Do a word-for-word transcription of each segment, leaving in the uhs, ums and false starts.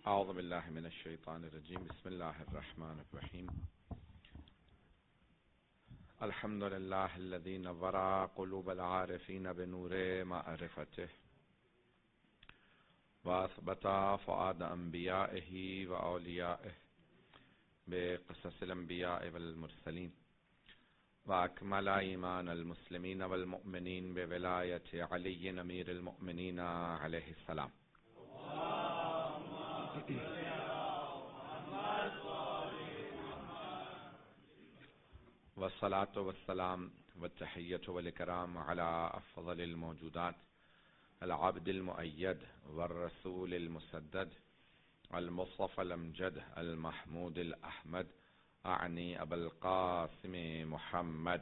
أعوذ بالله من الشيطان الرجيم بسم الله الرحمن الرحيم الحمد لله الذي نور قلوب العارفين بنور معرفته وأثبت فؤاد أنبيائه وأوليائه بقصص الأنبياء والمرسلين وأكمل إيمان المسلمين والمؤمنين بولاية علي أمير المؤمنين عليه السلام والصلاة والسلام والتحية والإكرام على أفضل الموجودات العبد المؤيد والرسول المسدد المصطفى الأمجد المحمود الأحمد أعني أبا القاسم محمد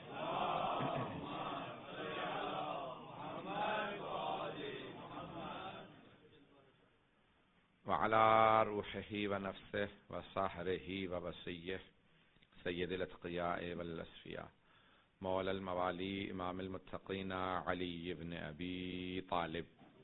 وعلى روحه ونفسه وصهره ووصيه سيد الأتقياء والأسفياء مولى الموالي إمام المتقين علي بن أبي طالب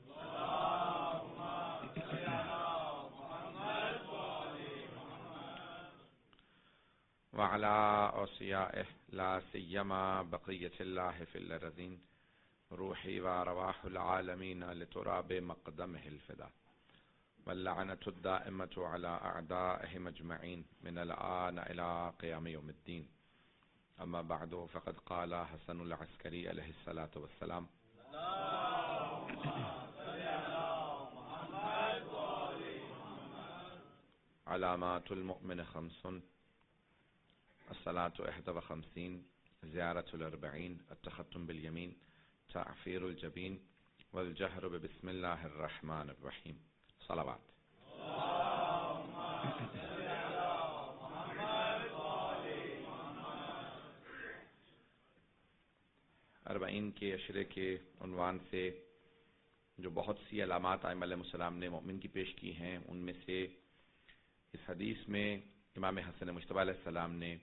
وعلى أوصيائه لا سيما بقية الله في الأرضين روحي وأرواح العالمين لتراب مقدمه الفدا واللعنة الدائمة على أعدائهم أجمعين من الآن إلى قيام يوم الدين أما بعد فقد قال حسن العسكري عليه الصلاة والسلام علامات المؤمن خمس الصلاة إحدى وخمسين زيارة الأربعين التختم باليمين تعفير الجبين والجهر ببسم الله الرحمن الرحيم صلوات اربعین کے عشرے کے عنوان سے جو بہت سی علامات ائمہ علیہم السلام نے مومن کی پیش کی ہیں ان میں سے اس حدیث میں امام حسن مجتبی علیہ السلام نے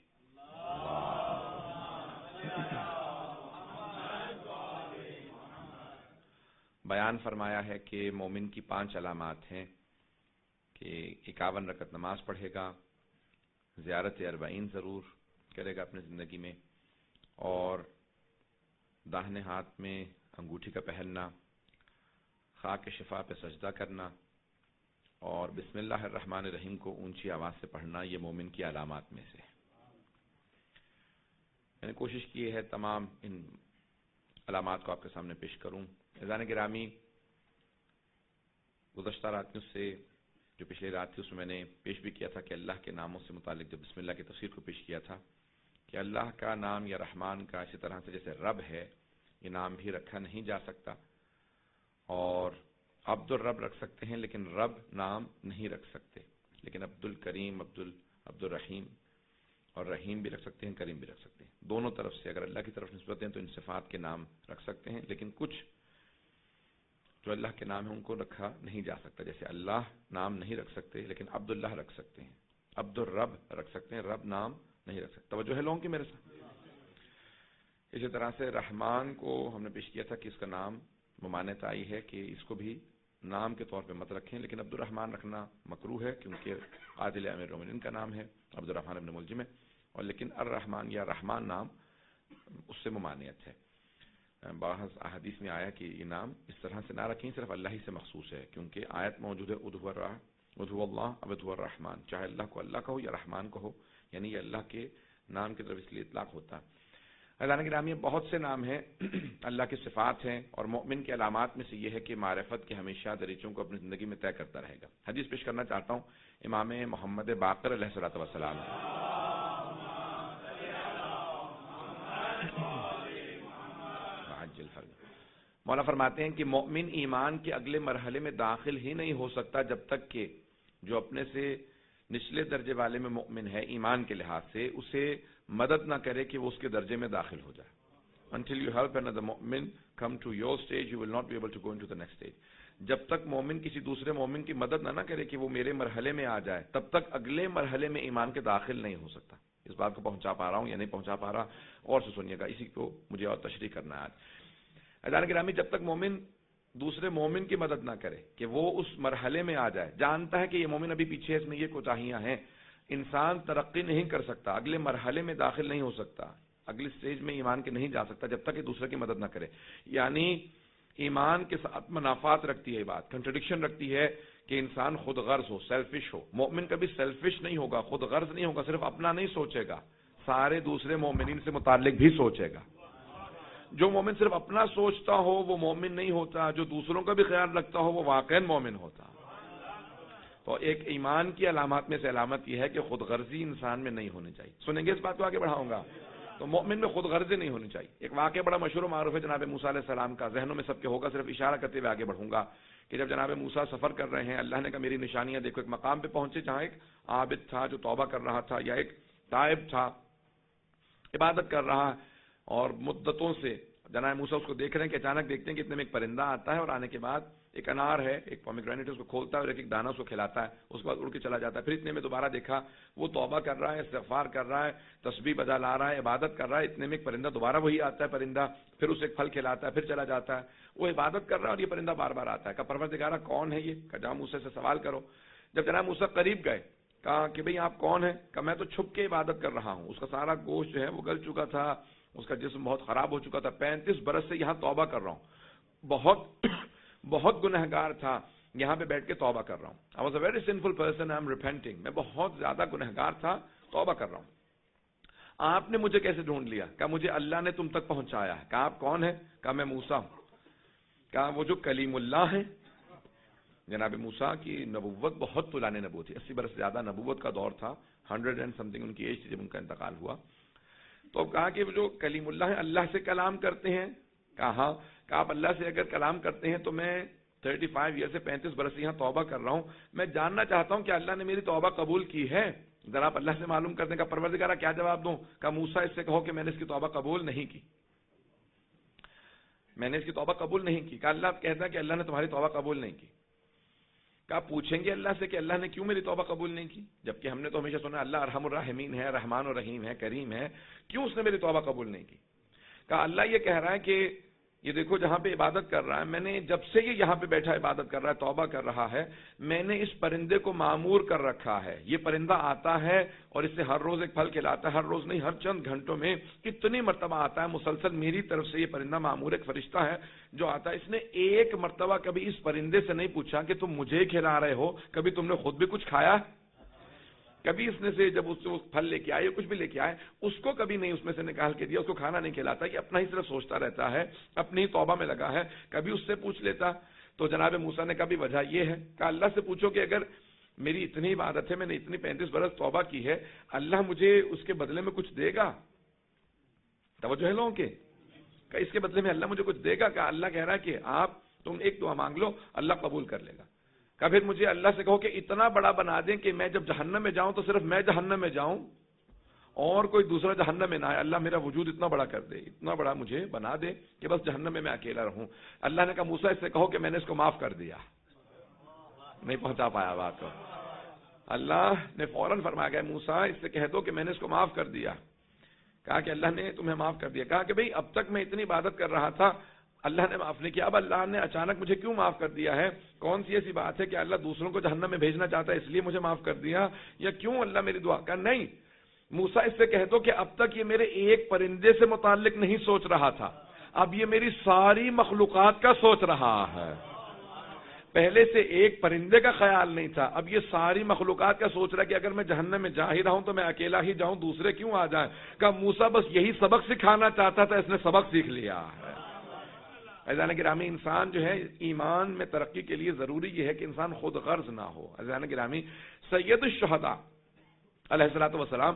بیان فرمایا ہے کہ مومن کی پانچ علامات ہیں کہ اکاون رکعت نماز پڑھے گا، زیارت اربعین ضرور کرے گا اپنی زندگی میں، اور داہنے ہاتھ میں انگوٹھی کا پہننا، خاک شفا پہ سجدہ کرنا، اور بسم اللہ الرحمن الرحیم کو اونچی آواز سے پڑھنا، یہ مومن کی علامات میں سے ہے۔ میں نے کوشش کی ہے تمام ان علامات کو آپ کے سامنے پیش کروں۔ عزیزان گرامی، گزشتہ راتوں سے جو پچھلی رات تھی اس میں میں نے پیش بھی کیا تھا کہ اللہ کے ناموں سے متعلق جو بسم اللہ کی تفسیر کو پیش کیا تھا کہ اللہ کا نام یا رحمان کا اسی طرح سے جیسے رب ہے یہ نام بھی رکھا نہیں جا سکتا، اور عبد الرب رکھ سکتے ہیں لیکن رب نام نہیں رکھ سکتے، لیکن عبد الکریم عبد ال عبد الرحیم اور رحیم بھی رکھ سکتے ہیں، کریم بھی رکھ سکتے ہیں۔ دونوں طرف سے اگر اللہ کی طرف نسبت ہیں تو ان صفات کے نام رکھ سکتے ہیں، لیکن کچھ جو اللہ کے نام ہیں ان کو رکھا نہیں جا سکتا، جیسے اللہ نام نہیں رکھ سکتے لیکن عبد اللہ رکھ سکتے ہیں، عبد الرب رکھ سکتے ہیں، رب نام نہیں رکھ سکتے۔ توجہ ہے لوگوں کی میرے ساتھ؟ اسی طرح سے رحمان کو ہم نے پیش کیا تھا کہ اس کا نام ممانعت آئی ہے کہ اس کو بھی نام کے طور پہ مت رکھیں، لیکن عبد الرحمن رکھنا مکروہ ہے کیونکہ عادل امیر المؤمنین کا نام ہے عبد الرحمن ابن ملجم ہے، اور لیکن الرحمن یا رحمان نام اس سے ممانعت ہے۔ بعض احادیث میں آیا کہ یہ نام اس طرح سے نہ رکھیں، صرف اللہ ہی سے مخصوص ہے، کیونکہ آیت موجود ہے ادعوا الرح ادعوا اللہ اب ادعوا الرحمن، چاہے اللہ کو اللہ کہو یا رحمان کہو، یعنی یہ اللہ کے نام کی طرف اس لیے اطلاق ہوتا ہے۔ عزیزان گرامی، بہت سے نام ہیں، اللہ کی صفات ہیں، اور مومن کی علامات میں سے یہ ہے کہ معرفت کے ہمیشہ دریچوں کو اپنی زندگی میں طے کرتا رہے گا۔ حدیث پیش کرنا چاہتا ہوں امام محمد باقر علیہ الصلوۃ والسلام مولا فرماتے ہیں کہ مومن ایمان کے اگلے مرحلے میں داخل ہی نہیں ہو سکتا جب تک کہ جو اپنے سے نچلے درجے والے میں مومن ہے ایمان کے لحاظ سے اسے مدد نہ کرے کہ وہ اس کے درجے میں داخل ہو جائے۔ Until you help another mu'min come to your stage, you will not be able to go into the next stage. جب تک مومن کسی دوسرے مومن کی مدد نہ نہ کرے کہ وہ میرے مرحلے میں آ جائے، تب تک اگلے مرحلے میں ایمان کے داخل نہیں ہو سکتا۔ اس بات کو پہنچا پا رہا ہوں یا نہیں پہنچا پا رہا، اور سے سنیے گا، اسی کو مجھے اور تشریح کرنا ہے آج۔ عزیزان گرامی، جب تک مومن دوسرے مومن کی مدد نہ کرے کہ وہ اس مرحلے میں آ جائے، جانتا ہے کہ یہ مومن ابھی پیچھے ہے، اس میں یہ کوتاہیاں ہیں، انسان ترقی نہیں کر سکتا، اگلے مرحلے میں داخل نہیں ہو سکتا، اگلی سٹیج میں ایمان کے نہیں جا سکتا جب تک کہ دوسرے کی مدد نہ کرے. یعنی ایمان کے ساتھ منافات رکھتی ہے بات، کنٹرڈکشن رکھتی ہے کہ انسان خود غرض ہو، سیلفش ہو. مومن کبھی سیلفش نہیں ہوگا، خود غرض نہیں ہوگا، صرف اپنا نہیں سوچے گا، سارے دوسرے مومنین سے متعلق بھی سوچے گا. جو مومن صرف اپنا سوچتا ہو وہ مومن نہیں ہوتا، جو دوسروں کا بھی خیال رکھتا ہو وہ واقعی مومن ہوتا. تو ایک ایمان کی علامات میں سے علامت یہ ہے کہ خود غرضی انسان میں نہیں ہونی چاہیے. سنیں گے اس بات کو آگے بڑھاؤں گا. تو مومن میں خود غرضی نہیں ہونی چاہیے. ایک واقعہ بڑا مشہور و معروف ہے جناب موسیٰ علیہ السلام کا، ذہنوں میں سب کے ہوگا، صرف اشارہ کرتے ہوئے آگے بڑھوں گا کہ جب جناب موسیٰ سفر کر رہے ہیں، اللہ نے کہا میری نشانیاں دیکھو. ایک مقام پہ پہنچے جہاں ایک عابد تھا جو توبہ کر رہا تھا، یا ایک تائب تھا عبادت کر رہا، اور مدتوں سے جناب موسیٰ اس کو دیکھ رہے ہیں کہ اچانک دیکھتے ہیں کہ اتنے میں ایک پرندہ آتا ہے، اور آنے کے بعد ایک انار ہے، ایک پومیگرینیٹ اس کو کھولتا ہے اور ایک ایک دانہ اس کو کھلاتا ہے، اس کے بعد اڑ کے چلا جاتا ہے. پھر اتنے میں دوبارہ دیکھا وہ توبہ کر رہا ہے، استغفار کر رہا ہے، تسبیح بجا لا رہا ہے، عبادت کر رہا ہے. اتنے میں ایک پرندہ دوبارہ وہی آتا ہے پرندہ، پھر اسے ایک پھل کھلاتا ہے، پھر چلا جاتا ہے. وہ عبادت کر رہا ہے اور یہ پرندہ بار بار آتا ہے. کہا پروردگارہ کون ہے یہ؟ کہا جناب موسیٰ سے سوال کرو. جب جناب موسیٰ قریب گئے کہا کہ بھئی آپ کون ہیں؟ کہا میں تو چھپ کے عبادت کر رہا ہوں. اس کا سارا گوشت جو ہے وہ گل چکا تھا، اس کا جسم بہت خراب ہو چکا تھا، پینتیس برس سے یہاں توبہ کر رہا ہوں، بہت بہت گنہگار تھا، یہاں پہ بیٹھ کے توبہ کر رہا ہوں. I was a very sinful person, I am repenting. میں بہت زیادہ گنہگار تھا، توبہ کر رہا ہوں. آپ نے مجھے کیسے ڈھونڈ لیا؟ کہا مجھے اللہ نے تم تک پہنچایا ہے. کہا آپ کون ہیں؟ کہا میں موسیٰ ہوں. کہا وہ جو کلیم اللہ ہیں. جناب موسیٰ کی نبوت بہت پرانی نبوت تھی، اسی برس سے زیادہ نبوت کا دور تھا، ہنڈریڈ اینڈ سم تھنگ ان کی ایج تھی جب ان کا انتقال ہوا. تو کہا کہ وہ جو کلیم اللہ ہیں اللہ سے کلام کرتے ہیں. کہا ہاں. کہا آپ اللہ سے اگر کلام کرتے ہیں تو میں تھرٹی فائیو ایئر سے پینتیس برس سے یہاں توبہ کر رہا ہوں، میں جاننا چاہتا ہوں کہ اللہ نے میری توبہ قبول کی ہے، ذرا آپ اللہ سے معلوم کرنے کا. پروردگارہ کیا جواب دوں؟ کہا موسیٰ اس سے کہو کہ میں نے اس کی توبہ قبول نہیں کی، میں نے اس کی توبہ قبول نہیں کی. کہا اللہ کہتا ہے کہ اللہ نے تمہاری توبہ قبول نہیں کی. کہا پوچھیں گے اللہ سے کہ اللہ نے کیوں میری توبہ قبول نہیں کی، جبکہ ہم نے تو ہمیشہ سنا اللہ ارحم الراحمین ہے، رحمان الرحیم ہے، کریم ہے، کیوں اس نے میری توبہ قبول نہیں کی؟ کہا اللہ یہ کہہ رہا ہے کہ یہ دیکھو جہاں پہ عبادت کر رہا ہے، میں نے جب سے یہ یہاں پہ بیٹھا عبادت کر رہا ہے، توبہ کر رہا ہے، میں نے اس پرندے کو معمور کر رکھا ہے. یہ پرندہ آتا ہے اور اس سے ہر روز ایک پھل کھلاتا ہے، ہر روز نہیں ہر چند گھنٹوں میں کتنی مرتبہ آتا ہے مسلسل. میری طرف سے یہ پرندہ معمور ایک فرشتہ ہے جو آتا ہے. اس نے ایک مرتبہ کبھی اس پرندے سے نہیں پوچھا کہ تم مجھے کھلا رہے ہو، کبھی تم نے خود بھی کچھ کھایا؟ کبھی اس نے سے جب اس سے وہ پھل لے کے آئے کچھ بھی لے کے آئے اس کو کبھی نہیں اس میں سے نکال کے دیا، اس کو کھانا نہیں کھلاتا، یہ اپنا ہی صرف سوچتا رہتا ہے، اپنی توبہ میں لگا ہے. کبھی اس سے پوچھ لیتا. تو جناب موسیٰ نے کبھی وجہ یہ ہے کہ اللہ سے پوچھو کہ اگر میری اتنی عبادت ہے، میں نے اتنی پینتیس برس توبہ کی ہے، اللہ مجھے اس کے بدلے میں کچھ دے گا؟ توجہ ہے لوگوں کے کہ اس کے بدلے میں اللہ مجھے کچھ دے گا؟ کہ اللہ کہہ رہا ہے کہ آپ تم ایک دعا مانگ لو اللہ قبول کر لے گا. کہ پھر مجھے اللہ سے کہو کہ اتنا بڑا بنا دیں کہ میں جب جہنم میں جاؤں تو صرف میں جہنم میں جاؤں اور کوئی دوسرا جہنم میں نہ آئے. اللہ میرا وجود اتنا بڑا کر دے، اتنا بڑا مجھے بنا دے کہ بس جہنم میں میں اکیلا رہوں. اللہ نے کہا موسیٰ اس سے کہو کہ میں نے اس کو معاف کر دیا. نہیں پہنچا پایا بات کو. اللہ نے فوراً فرمایا کہ موسیٰ اس سے کہہ دو کہ میں نے اس کو معاف کر دیا. کہا کہ اللہ نے تمہیں معاف کر دیا. کہا کہ بھئی اب تک میں اتنی عبادت کر رہا تھا، اللہ نے معاف نہیں کیا، اب اللہ نے اچانک مجھے کیوں معاف کر دیا ہے؟ کون سی ایسی بات ہے کہ اللہ دوسروں کو جہنم میں بھیجنا چاہتا ہے اس لیے مجھے معاف کر دیا، یا کیوں اللہ میری دعا؟ کا نہیں موسیٰ اس سے کہہ دو کہ اب تک یہ میرے ایک پرندے سے متعلق نہیں سوچ رہا تھا، اب یہ میری ساری مخلوقات کا سوچ رہا ہے. پہلے سے ایک پرندے کا خیال نہیں تھا، اب یہ ساری مخلوقات کا سوچ رہا ہے کہ اگر میں جہنم میں جا ہی رہا ہوں تو میں اکیلا ہی جاؤں، دوسرے کیوں آ جائیں. کہ موسیٰ بس یہی سبق سکھانا چاہتا تھا، اس نے سبق سیکھ لیا ہے. عزیزان گرامی، انسان جو ہے ایمان میں ترقی کے لیے ضروری یہ ہے کہ انسان خود غرض نہ ہو. عزیزان گرامی، سید الشہداء علیہ الصلوۃ والسلام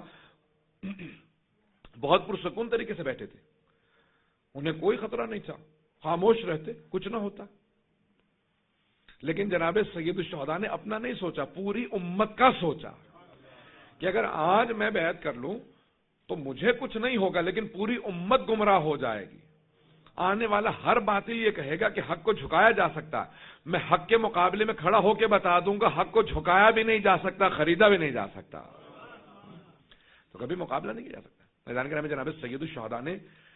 بہت پرسکون طریقے سے بیٹھے تھے، انہیں کوئی خطرہ نہیں تھا، خاموش رہتے، کچھ نہ ہوتا. لیکن جناب سید الشہداء نے اپنا نہیں سوچا، پوری امت کا سوچا کہ اگر آج میں بیعت کر لوں تو مجھے کچھ نہیں ہوگا لیکن پوری امت گمراہ ہو جائے گی. آنے والا ہر باطل یہ کہے گا کہ حق کو جھکایا جا سکتا، میں حق کے مقابلے میں کھڑا ہو کے بتا دوں گا حق کو جھکایا بھی نہیں جا سکتا، خریدا بھی نہیں جا سکتا، تو کبھی مقابلہ نہیں کیا جا سکتا. میدان گرامی، جناب سید الشہداء نے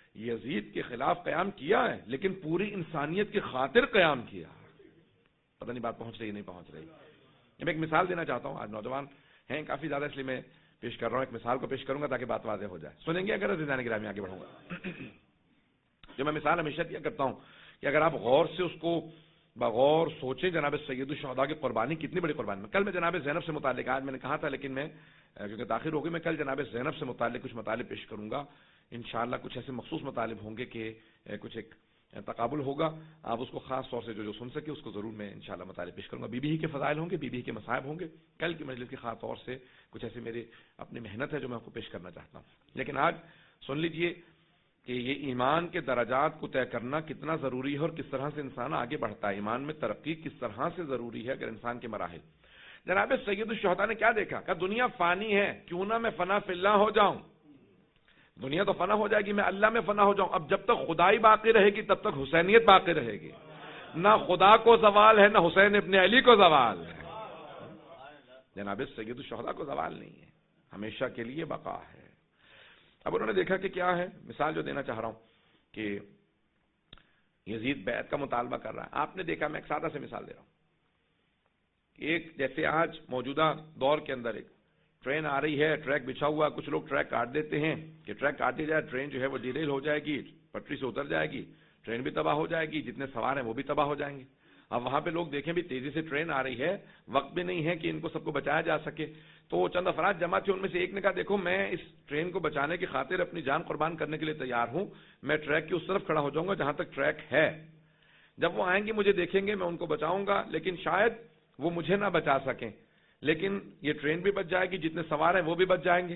یزید کے خلاف قیام کیا ہے لیکن پوری انسانیت کی خاطر قیام کیا. پتہ نہیں بات پہنچ رہی نہیں پہنچ رہی. میں ایک مثال دینا چاہتا ہوں. آج نوجوان ہیں کافی زیادہ اس لیے میں پیش کر رہا ہوں. ایک مثال کو پیش کروں گا تاکہ بات واضح ہو جائے. سنیں گے اگر عزیزان گرامی آگے بڑھوں گا. جو میں مثال ہمیشہ دیا کرتا ہوں کہ اگر آپ غور سے اس کو بغور سوچیں جناب سید الشہداء کی قربانی کتنی بڑی قربانی. کل میں جناب زینب سے متعلق آج میں نے کہا تھا لیکن میں کیونکہ تاخیر ہو گئی میں کل جناب زینب سے متعلق کچھ مطالب پیش کروں گا. انشاءاللہ کچھ ایسے مخصوص مطالب ہوں گے کہ کچھ ایک تقابل ہوگا. آپ اس کو خاص طور سے جو جو سن سکے اس کو ضرور میں انشاءاللہ مطالب پیش کروں گا. بی بی ہی کے فضائل ہوں گے, بی بی ہی کے مصائب ہوں گے. کل کی مجلس کی خاص طور سے کچھ ایسے میرے اپنی محنت ہے جو میں آپ کو پیش کرنا چاہتا ہوں. لیکن آج سن لیجئے کہ یہ ایمان کے درجات کو طے کرنا کتنا ضروری ہے اور کس طرح سے انسان آگے بڑھتا ہے. ایمان میں ترقی کس طرح سے ضروری ہے اگر انسان کے مراحل. جناب سید الشہداء نے کیا دیکھا کہ دنیا فانی ہے, کیوں نہ میں فنا فی اللہ ہو جاؤں. دنیا تو فنا ہو جائے گی, میں اللہ میں فنا ہو جاؤں. اب جب تک خدائی باقی رہے گی تب تک حسینیت باقی رہے گی. نہ خدا کو زوال ہے نہ حسین ابن علی کو زوال ہے. جناب سید الشہداء کو زوال نہیں ہے, ہمیشہ کے لیے بقا ہے. اب انہوں نے دیکھا کہ کیا ہے. مثال جو دینا چاہ رہا ہوں کہ یزید بیعت کا مطالبہ کر رہا ہے. آپ نے دیکھا, میں ایک سادہ سے مثال دے رہا ہوں. ایک جیسے آج موجودہ دور کے اندر ایک ٹرین آ رہی ہے, ٹریک بچھا ہوا, کچھ لوگ ٹریک کاٹ دیتے ہیں کہ ٹریک کاٹ دی جائے, ٹرین جو ہے وہ ڈیریل ہو جائے گی, پٹری سے اتر جائے گی, ٹرین بھی تباہ ہو جائے گی, جتنے سوار ہیں وہ بھی تباہ ہو جائیں گے. اب وہاں پہ لوگ دیکھیں بھی تیزی سے ٹرین آ رہی ہے, وقت بھی نہیں ہے کہ ان کو سب کو بچایا جا سکے. تو چند افراد جمع تھے, ان میں سے ایک نے کہا دیکھو میں اس ٹرین کو بچانے کی خاطر اپنی جان قربان کرنے کے لیے تیار ہوں, میں ٹریک کی اس طرف کھڑا ہو جاؤں گا جہاں تک ٹریک ہے. جب وہ آئیں گے مجھے دیکھیں گے, میں ان کو بچاؤں گا, لیکن شاید وہ مجھے نہ بچا سکیں, لیکن یہ ٹرین بھی بچ جائے گی, جتنے سوار ہیں وہ بھی بچ جائیں گے.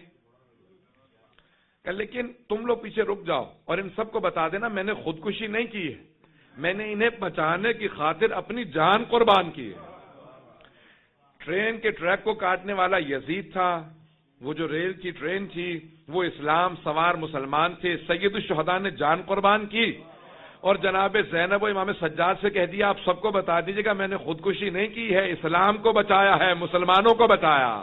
لیکن تم لوگ پیچھے رک جاؤ اور ان سب کو بتا دینا میں نے خودکشی نہیں کی ہے, میں نے انہیں بچانے کی خاطر اپنی جان قربان کی ہے. ٹرین کے ٹریک کو کاٹنے والا یزید تھا, وہ جو ریل کی ٹرین تھی وہ اسلام سوار مسلمان تھے. سید الشہداء نے جان قربان کی اور جناب زینب و امام سجاد سے کہہ دیا آپ سب کو بتا دیجئے گا میں نے خودکشی نہیں کی ہے, اسلام کو بچایا ہے, مسلمانوں کو بچایا.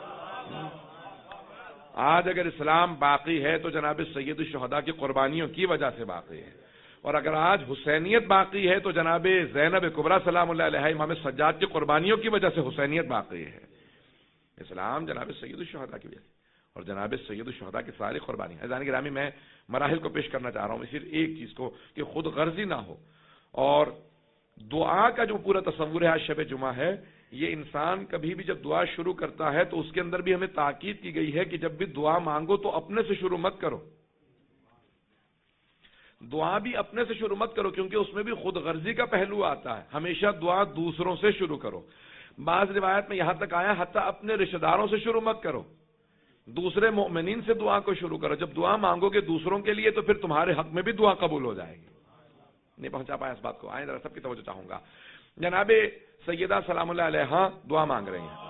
آج اگر اسلام باقی ہے تو جناب سید الشہداء کی قربانیوں کی وجہ سے باقی ہے, اور اگر آج حسینیت باقی ہے تو جناب زینب کبریٰ سلام اللہ علیہ امام سجاد کی قربانیوں کی وجہ سے حسینیت باقی ہے. اسلام جناب سید الشہداء کی وجہ سے اور جناب سید الشہداء کی ساری قربانی. عزیزان گرامی میں مراحل کو پیش کرنا چاہ رہا ہوں, صرف ایک چیز کو کہ خود غرضی نہ ہو. اور دعا کا جو پورا تصور ہے, آج شب جمعہ ہے, یہ انسان کبھی بھی جب دعا شروع کرتا ہے تو اس کے اندر بھی ہمیں تاکید کی گئی ہے کہ جب بھی دعا مانگو تو اپنے سے شروع مت کرو. دعا بھی اپنے سے شروع مت کرو کیونکہ اس میں بھی خود غرضی کا پہلو آتا ہے. ہمیشہ دعا دوسروں سے شروع کرو. بعض روایت میں یہاں تک آیا حتیٰ اپنے رشتہ داروں سے شروع مت کرو, دوسرے مومنین سے دعا کو شروع کرو. جب دعا مانگو گے دوسروں کے لیے تو پھر تمہارے حق میں بھی دعا قبول ہو جائے گی. نہیں پہنچا پایا اس بات کو, آئیں ذرا سب کی توجہ چاہوں گا. جناب سیدہ سلام اللہ علیہا دعا مانگ رہی ہیں.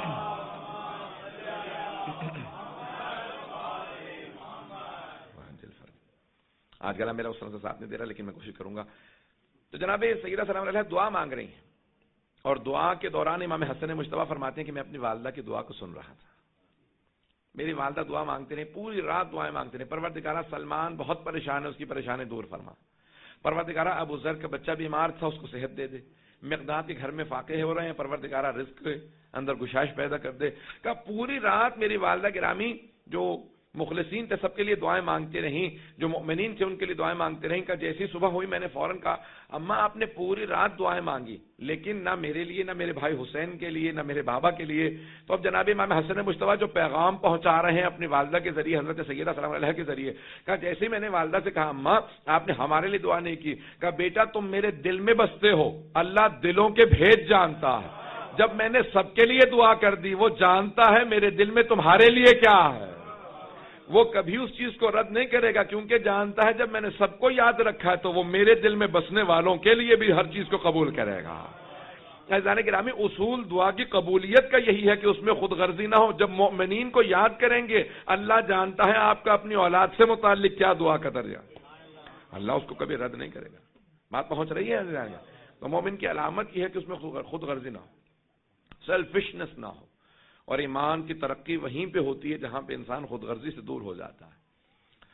آج گلا میرا اس طرح سے ساتھ نہیں دے رہا لیکن میں کوشش کروں گا. تو جناب سیدہ سلام علیہ دعا مانگ رہی ہیں اور دعا کے دوران امام حسن مجتبیٰ فرماتے ہیں کہ میں اپنی والدہ کی دعا کو سن رہا تھا. میری والدہ دعا مانگتے رہے, پوری رات دعائیں مانگتے رہے. پروردگارہ سلمان بہت پریشان ہے, اس کی پریشانی دور فرما. پروردگارہ ابو ذر کا بچہ بیمار تھا, اس کو صحت دے دے. مقداد کے گھر میں فاقے ہو رہے ہیں, پروردگارہ رزق کے اندر گشائش پیدا کر دے. کہ پوری رات میری والدہ گرامی جو مخلصین تھے سب کے لیے دعائیں مانگتے رہیں, جو مؤمنین تھے ان کے لیے دعائیں مانگتے رہیں. کہ جیسی صبح ہوئی میں نے فوراً کہا اماں آپ نے پوری رات دعائیں مانگی لیکن نہ میرے لیے, نہ میرے بھائی حسین کے لیے, نہ میرے بابا کے لیے. تو اب جناب امام حسن مجتبیٰ جو پیغام پہنچا رہے ہیں اپنی والدہ کے ذریعے, حضرت سیدہ سلام علیہ کے ذریعے, کہا جیسے ہی میں نے والدہ سے کہا اماں آپ نے ہمارے لیے دعا نہیں کی, کہا بیٹا تم میرے دل میں بستے ہو, اللہ دلوں کے بھید جانتا ہے. جب میں نے سب کے لیے دعا کر دی وہ جانتا ہے میرے دل میں تمہارے لیے کیا ہے. وہ کبھی اس چیز کو رد نہیں کرے گا کیونکہ جانتا ہے جب میں نے سب کو یاد رکھا ہے تو وہ میرے دل میں بسنے والوں کے لیے بھی ہر چیز کو قبول کرے گا. عزیزان گرامی اصول دعا کی قبولیت کا یہی ہے کہ اس میں خود غرضی نہ ہو. جب مومنین کو یاد کریں گے اللہ جانتا ہے آپ کا اپنی اولاد سے متعلق کیا دعا کا درجہ, اللہ اس کو کبھی رد نہیں کرے گا. بات پہنچ رہی ہے عزیزان. تو مومن کی علامت یہ ہے کہ اس میں خود غرضی نہ ہو, سیلفشنس نہ ہو. اور ایمان کی ترقی وہیں پہ ہوتی ہے جہاں پہ انسان خود غرضی سے دور ہو جاتا ہے.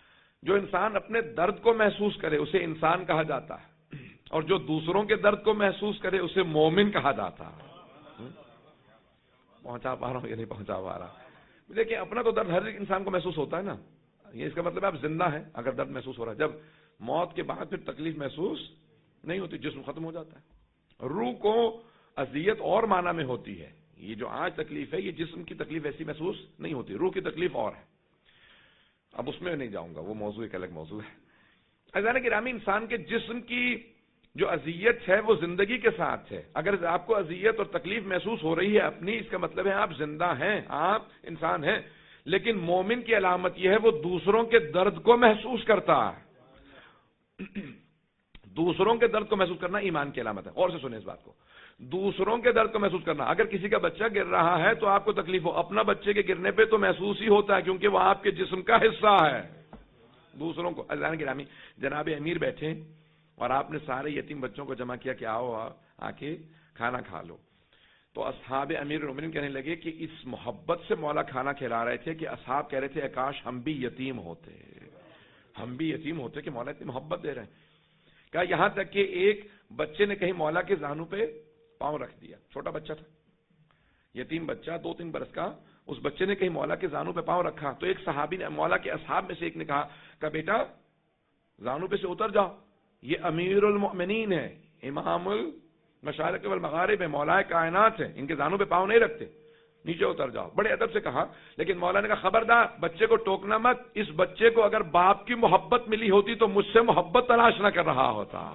جو انسان اپنے درد کو محسوس کرے اسے انسان کہا جاتا ہے، اور جو دوسروں کے درد کو محسوس کرے اسے مومن کہا جاتا ہے۔ پہنچا پا رہا ہوں یا نہیں پہنچا پا رہا؟ دیکھیں اپنا تو درد ہر ایک انسان کو محسوس ہوتا ہے نا، یہ اس کا مطلب ہے آپ زندہ ہیں اگر درد محسوس ہو رہا ہے۔ جب موت کے بعد پھر تکلیف محسوس نہیں ہوتی، جسم ختم ہو جاتا ہے۔ روح کو اذیت اور معنی میں ہوتی ہے، یہ جو آج تکلیف ہے یہ جسم کی تکلیف ایسی محسوس نہیں ہوتی، روح کی تکلیف اور ہے، اب اس میں نہیں جاؤں گا، وہ موضوع ایک الگ موضوع ہے۔ عزیزان گرامی، انسان کے جسم کی جو اذیت ہے وہ زندگی کے ساتھ ہے۔ اگر آپ کو اذیت اور تکلیف محسوس ہو رہی ہے اپنی، اس کا مطلب ہے آپ زندہ ہیں، آپ انسان ہیں۔ لیکن مومن کی علامت یہ ہے وہ دوسروں کے درد کو محسوس کرتا ہے۔ دوسروں کے درد کو محسوس کرنا ایمان کی علامت ہے۔ اور سے سنیں اس بات کو، دوسروں کے درد کو محسوس کرنا، اگر کسی کا بچہ گر رہا ہے تو آپ کو تکلیف ہو، اپنا بچے کے گرنے پہ تو محسوس ہی ہوتا ہے کیونکہ وہ آپ کے جسم کا حصہ ہے۔ دوسروں کو، عزیزان گرامی، جناب امیر بیٹھے اور آپ نے سارے یتیم بچوں کو جمع کیا کہ آؤ آ کے کھانا کھا لو، تو اصحاب امیر المومنین کہنے لگے کہ اس محبت سے مولا کھانا کھلا رہے تھے کہ اصحاب کہہ رہے تھے کاش ہم بھی یتیم ہوتے، ہم بھی یتیم ہوتے کہ مولا اتنی محبت دے رہے ہیں۔ کہا یہاں تک کہ ایک بچے نے کہیں مولا کے زانوں پہ پاؤں رکھ دیا، چھوٹا بچہ تھا، یتیم بچہ دو تین برس کا، اس بچے نے کہیں مولا کے زانوں پہ پاؤں رکھا تو ایک صحابی نے، مولا کے اصحاب میں سے ایک نے کہا کہ بیٹا زانوں پہ سے اتر جاؤ، یہ امیر المؤمنین ہے، امام المشارق والمغارب ہے، مولا کائنات ہے، ان کے زانوں پہ پاؤں نہیں رکھتے، نیچے اتر جاؤ۔ بڑے ادب سے کہا، لیکن مولا نے کہا خبردار بچے کو ٹوکنا مت، اس بچے کو اگر باپ کی محبت ملی ہوتی تو مجھ سے محبت تلاش نہ کر رہا ہوتا۔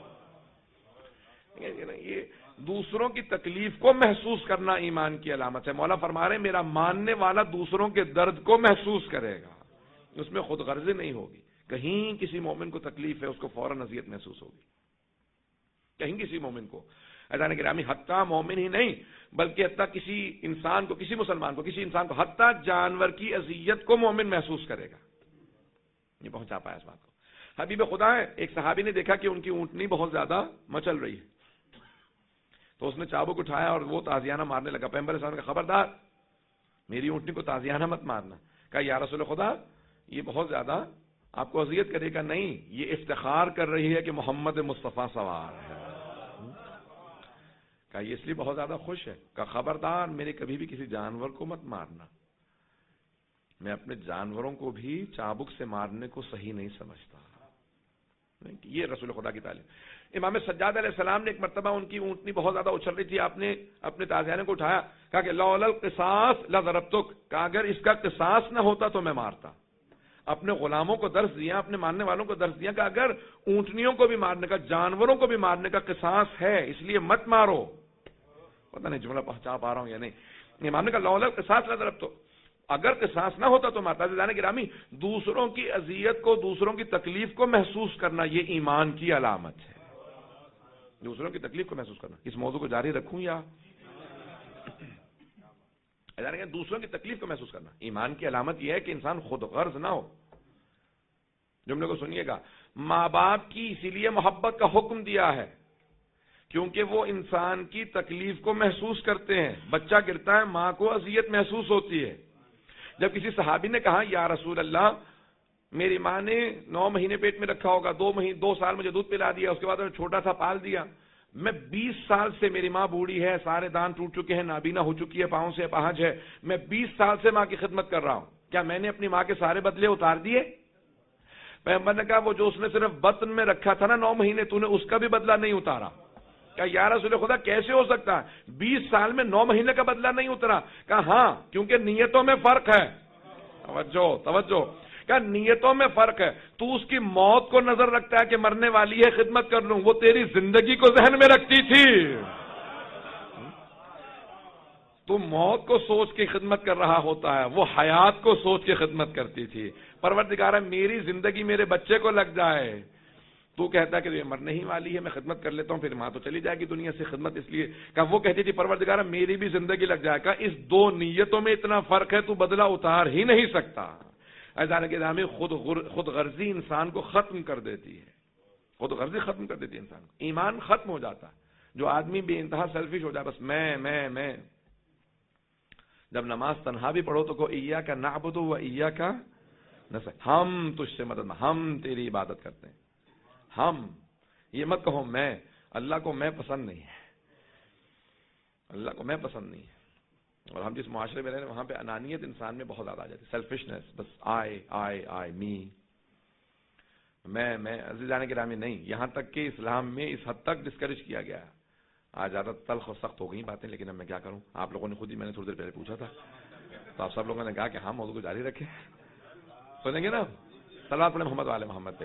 یہ دوسروں کی تکلیف کو محسوس کرنا ایمان کی علامت ہے۔ مولا فرما رہے ہیں میرا ماننے والا دوسروں کے درد کو محسوس کرے گا، اس میں خود غرضی نہیں ہوگی۔ کہیں کسی مومن کو تکلیف ہے اس کو فوراً اذیت محسوس ہوگی، کہیں کسی مومن کو، عزیزان گرامی، حتیٰ مومن ہی نہیں بلکہ حتیٰ کسی انسان کو، کسی مسلمان کو، کسی انسان کو، حتیٰ جانور کی اذیت کو مومن محسوس کرے گا۔ یہ پہنچا پایا اس بات کو۔ حبیب خدا ہے، ایک صحابی نے دیکھا کہ ان کی اونٹنی بہت زیادہ مچل رہی ہے تو اس نے چابک اٹھایا اور وہ تازیانہ مارنے لگا۔ پیغمبر صلی اللہ علیہ وسلم نے کہا خبردار میری اونٹنی کو تازیانہ مت مارنا۔ کہا یا رسول خدا یہ بہت زیادہ آپ کو اذیت کرے گا؟ نہیں، یہ افتخار کر رہی ہے کہ محمد مصطفیٰ سوار ہے۔ کہا یہ اس لیے بہت زیادہ خوش ہے؟ کہا خبردار میرے کبھی بھی کسی جانور کو مت مارنا، میں اپنے جانوروں کو بھی چابک سے مارنے کو صحیح نہیں سمجھتا۔ یہ رسول خدا کی تعلیم۔ امام سجاد علیہ السلام نے ایک مرتبہ ان کی اونٹنی بہت زیادہ اچھل رہی تھی، آپ نے اپنے تازیانے کو اٹھایا، کہا کہ لولا القصاص لضربتک، کہا اگر اس کا قصاص نہ ہوتا تو میں مارتا۔ اپنے غلاموں کو درس دیا، اپنے ماننے والوں کو درس دیا کہ اگر اونٹنیوں کو بھی مارنے کا، جانوروں کو بھی مارنے کا قصاص ہے اس لیے مت مارو۔ پتہ نہیں جملہ پہنچا پا رہا ہوں یا نہیں۔ امام نے کہا لولا القصاص لضربتک، اگر قصاص نہ ہوتا تو مارتا۔ عزیزان گرامی، دوسروں کی اذیت کو، دوسروں کی تکلیف کو محسوس کرنا یہ ایمان کی علامت ہے، دوسروں کی تکلیف کو محسوس کرنا۔ اس موضوع کو جاری رکھوں یا دوسروں کی تکلیف کو محسوس کرنا ایمان کی علامت یہ ہے کہ انسان خود غرض نہ ہو۔ جملے کو سنیے گا، ماں باپ کی اسی لیے محبت کا حکم دیا ہے کیونکہ وہ انسان کی تکلیف کو محسوس کرتے ہیں۔ بچہ گرتا ہے ماں کو اذیت محسوس ہوتی ہے۔ جب کسی صحابی نے کہا یا رسول اللہ میری ماں نے نو مہینے پیٹ میں رکھا ہوگا، دو مہینے دو سال مجھے دودھ پلا دیا، اس کے بعد میں چھوٹا تھا پال دیا، میں بیس سال سے، میری ماں بوڑھی ہے، سارے دان ٹوٹ چکے ہیں، نابینا ہو چکی ہے، پاؤں سے اپاہج ہے، میں بیس سال سے ماں کی خدمت کر رہا ہوں، کیا میں نے اپنی ماں کے سارے بدلے اتار دیے؟ پیغمبر نے کہا وہ جو اس نے صرف بطن میں رکھا تھا نا نو مہینے، تو نے اس کا بھی بدلہ نہیں اتارا۔ کہا یا رسول خدا کیسے ہو سکتا ہے، بیس سال میں نو مہینے کا بدلہ نہیں اترا؟ کہا ہاں کیونکہ نیتوں میں فرق ہے۔ توجہ توجہ کیا نیتوں میں فرق ہے؟ تو اس کی موت کو نظر رکھتا ہے کہ مرنے والی ہے خدمت کر لوں، وہ تیری زندگی کو ذہن میں رکھتی تھی، تو موت کو سوچ کے خدمت کر رہا ہوتا ہے، وہ حیات کو سوچ کے خدمت کرتی تھی۔ پروردگارہ میری زندگی میرے بچے کو لگ جائے، تو کہتا ہے کہ یہ مرنے ہی والی ہے، میں خدمت کر لیتا ہوں، پھر ماں تو چلی جائے گی دنیا سے، خدمت اس لیے کہ وہ کہتی تھی پروردگارہ میری بھی زندگی لگ جائے گا۔ اس دو نیتوں میں اتنا فرق ہے تو بدلہ اتار ہی نہیں سکتا۔ عزیزان گرامی، خود خود غرضی انسان کو ختم کر دیتی ہے، خود غرضی ختم کر دیتی ہے انسان کو، ایمان ختم ہو جاتا ہے۔ جو آدمی بے انتہا سیلفش ہو جائے، بس میں میں میں جب نماز تنہا بھی پڑھو تو کو ایاک نعبد و ایاک ہم تجھ سے مدد، ہم تیری عبادت کرتے ہیں، ہم، یہ مت کہو میں، اللہ کو میں پسند نہیں ہے، اللہ کو میں پسند نہیں ہے۔ اور ہم جس معاشرے میں رہے ہیں وہاں پہ انانیت انسان میں بہت زیادہ آ جاتی ہے، سیلفشنس، بس آئے آئے آئے می، میں میں عزیزان گرامی نہیں، یہاں تک کہ اسلام میں اس حد تک ڈسکریج کیا گیا ہے۔ آج زیادہ تلخ اور سخت ہو گئی باتیں، لیکن اب میں کیا کروں، آپ لوگوں نے خود ہی، میں نے تھوڑی دیر پہلے پوچھا تھا تو آپ سب لوگوں نے کہا کہ ہم موضوع کو جاری رکھیں، سنیں گے نا؟ صلوات پڑھیں محمد والے محمد پہ۔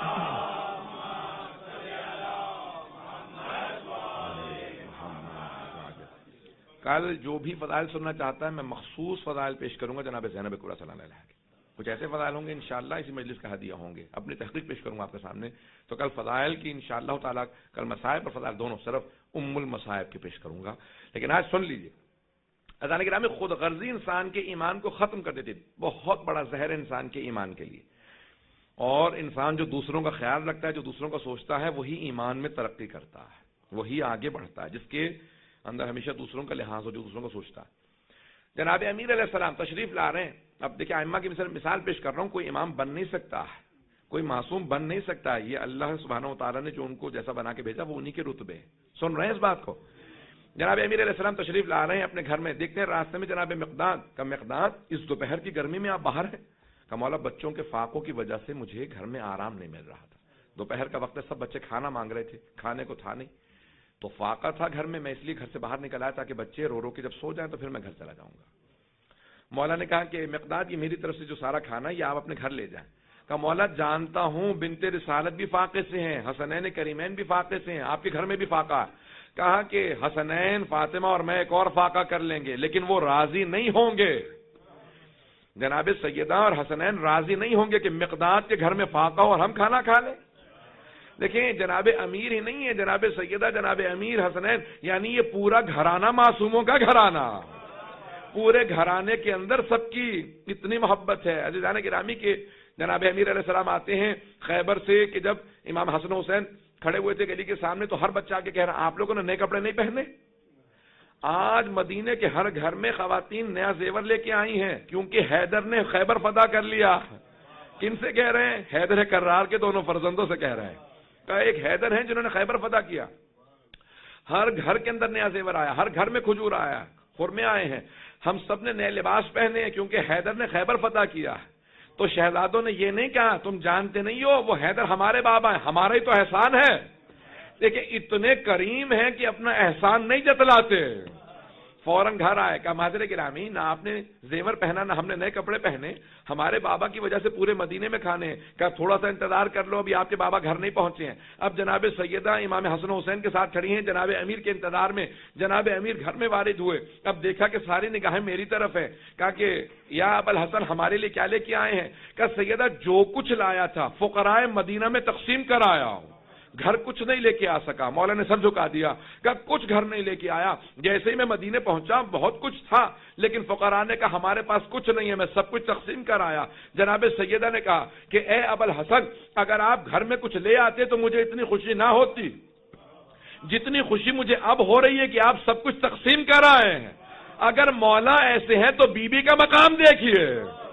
کل جو بھی فضائل سننا چاہتا ہے میں مخصوص فضائل پیش کروں گا جناب زینب کبریٰ صلی اللہ علیہ کے، کچھ ایسے فضائل ہوں گے انشاءاللہ اسی مجلس کا ہدیہ ہوں گے، اپنی تحقیق پیش کروں گا آپ کے سامنے۔ تو کل فضائل کی انشاءاللہ تعالیٰ، کل مصائب اور فضائل دونوں، صرف ام المصائب کے پیش کروں گا، لیکن آج سن لیجئے۔ اذان گرامی، خود غرضی انسان کے ایمان کو ختم کر دیتی، بہت بڑا زہر ہے انسان کے ایمان کے لیے، اور انسان جو دوسروں کا خیال رکھتا ہے، جو دوسروں کا سوچتا ہے، وہی ایمان میں ترقی کرتا ہے، وہی آگے بڑھتا ہے، جس کے اندر ہمیشہ دوسروں کا لحاظ ہو، جو دوسروں کو سوچتا ہے۔ جناب امیر علیہ السلام تشریف لا رہے ہیں، اب دیکھیں ائمہ کی مثال مثال پیش کر رہا ہوں، کوئی امام بن نہیں سکتا ہے، کوئی معصوم بن نہیں سکتا ہے، یہ اللہ سبحانہ و تعالیٰ نے جو ان کو جیسا بنا کے بھیجا وہ انہی کے رتبے ہیں۔ سن رہے ہیں اس بات کو؟ جناب امیر علیہ السلام تشریف لا رہے ہیں اپنے گھر میں، دیکھتے ہیں راستے میں جناب مقداد کا، مقداد اس دوپہر کی گرمی میں آپ باہر ہیں؟ کہ مولا بچوں کے فاقوں کی وجہ سے مجھے گھر میں آرام نہیں مل رہا تھا، دوپہر کا وقت ہے، سب بچے کھانا مانگ رہے تھے، کھانے کو تھا نہیں، تو فاقہ تھا گھر میں، میں اس لیے گھر سے باہر نکل آیا تاکہ بچے رو رو کے جب سو جائیں تو پھر میں گھر چلا جاؤں گا۔ مولا نے کہا کہ مقداد یہ میری طرف سے جو سارا کھانا ہے یہ آپ اپنے گھر لے جائیں۔ کہا مولا جانتا ہوں بنت رسالت بھی فاقے سے ہیں، حسنین کریمین بھی فاقے سے ہیں، آپ کے گھر میں بھی فاقہ ہے۔ کہا کہ حسنین، فاطمہ اور میں ایک اور فاقہ کر لیں گے، لیکن وہ راضی نہیں ہوں گے، جناب سیدہ اور حسنین راضی نہیں ہوں گے کہ مقداد کے گھر میں فاقہ اور ہم کھانا کھا لیں۔ دیکھیں جناب امیر ہی نہیں ہے، جناب سیدہ، جناب امیر، حسنین، یعنی یہ پورا گھرانہ معصوموں کا گھرانہ، پورے گھرانے کے اندر سب کی اتنی محبت ہے۔ عزیزان گرامی کے جناب امیر علیہ السلام آتے ہیں خیبر سے کہ جب امام حسن حسین کھڑے ہوئے تھے گلی کے سامنے تو ہر بچہ آ کے کہہ رہا آپ لوگوں نے نئے کپڑے نہیں پہنے؟ آج مدینے کے ہر گھر میں خواتین نیا زیور لے کے آئی ہیں، کیونکہ حیدر نے خیبر فتح کر لیا۔ کن سے کہہ رہے ہیں؟ حیدر کرار کے دونوں فرزندوں سے کہہ رہے ہیں۔ کہ ایک حیدر ہیں جنہوں نے خیبر فتح کیا، ہر گھر کے اندر نیا زیور آیا، ہر گھر میں کھجور آیا، خرمے آئے ہیں، ہم سب نے نئے لباس پہنے ہیں کیونکہ حیدر نے خیبر فتح کیا۔ تو شہزادوں نے یہ نہیں کہا تم جانتے نہیں ہو وہ حیدر ہمارے بابا ہیں، ہمارا ہی تو احسان ہے۔ دیکھیں اتنے کریم ہیں کہ اپنا احسان نہیں جتلاتے، فوراً گھر آئے، کہا معذر گرامی، نہ آپ نے زیور پہنا نہ ہم نے نئے کپڑے پہنے، ہمارے بابا کی وجہ سے پورے مدینے میں کھانے ہیں۔ کہا تھوڑا سا انتظار کر لو، ابھی آپ کے بابا گھر نہیں پہنچے ہیں۔ اب جناب سیدہ امام حسن حسین کے ساتھ کھڑی ہیں جناب امیر کے انتظار میں، جناب امیر گھر میں وارد ہوئے، اب دیکھا کہ ساری نگاہیں میری طرف ہے۔ کہا کہ یا ابو الحسن ہمارے لیے کیا لے کے آئے ہیں؟ کہا سیدہ جو کچھ لایا تھا فقراء مدینہ میں تقسیم کر آیا ہوں، گھر کچھ نہیں لے کے آ سکا۔ مولا نے سر جھکا دیا، کہ کچھ گھر نہیں لے کے آیا، جیسے ہی میں مدینے پہنچا بہت کچھ تھا، لیکن فقراء نے کہا ہمارے پاس کچھ نہیں ہے، میں سب کچھ تقسیم کر آیا۔ جناب سیدہ نے کہا کہ اے ابو الحسن اگر آپ گھر میں کچھ لے آتے تو مجھے اتنی خوشی نہ ہوتی جتنی خوشی مجھے اب ہو رہی ہے کہ آپ سب کچھ تقسیم کر آئے ہیں۔ اگر مولا ایسے ہیں تو بی بی کا مقام دیکھیے،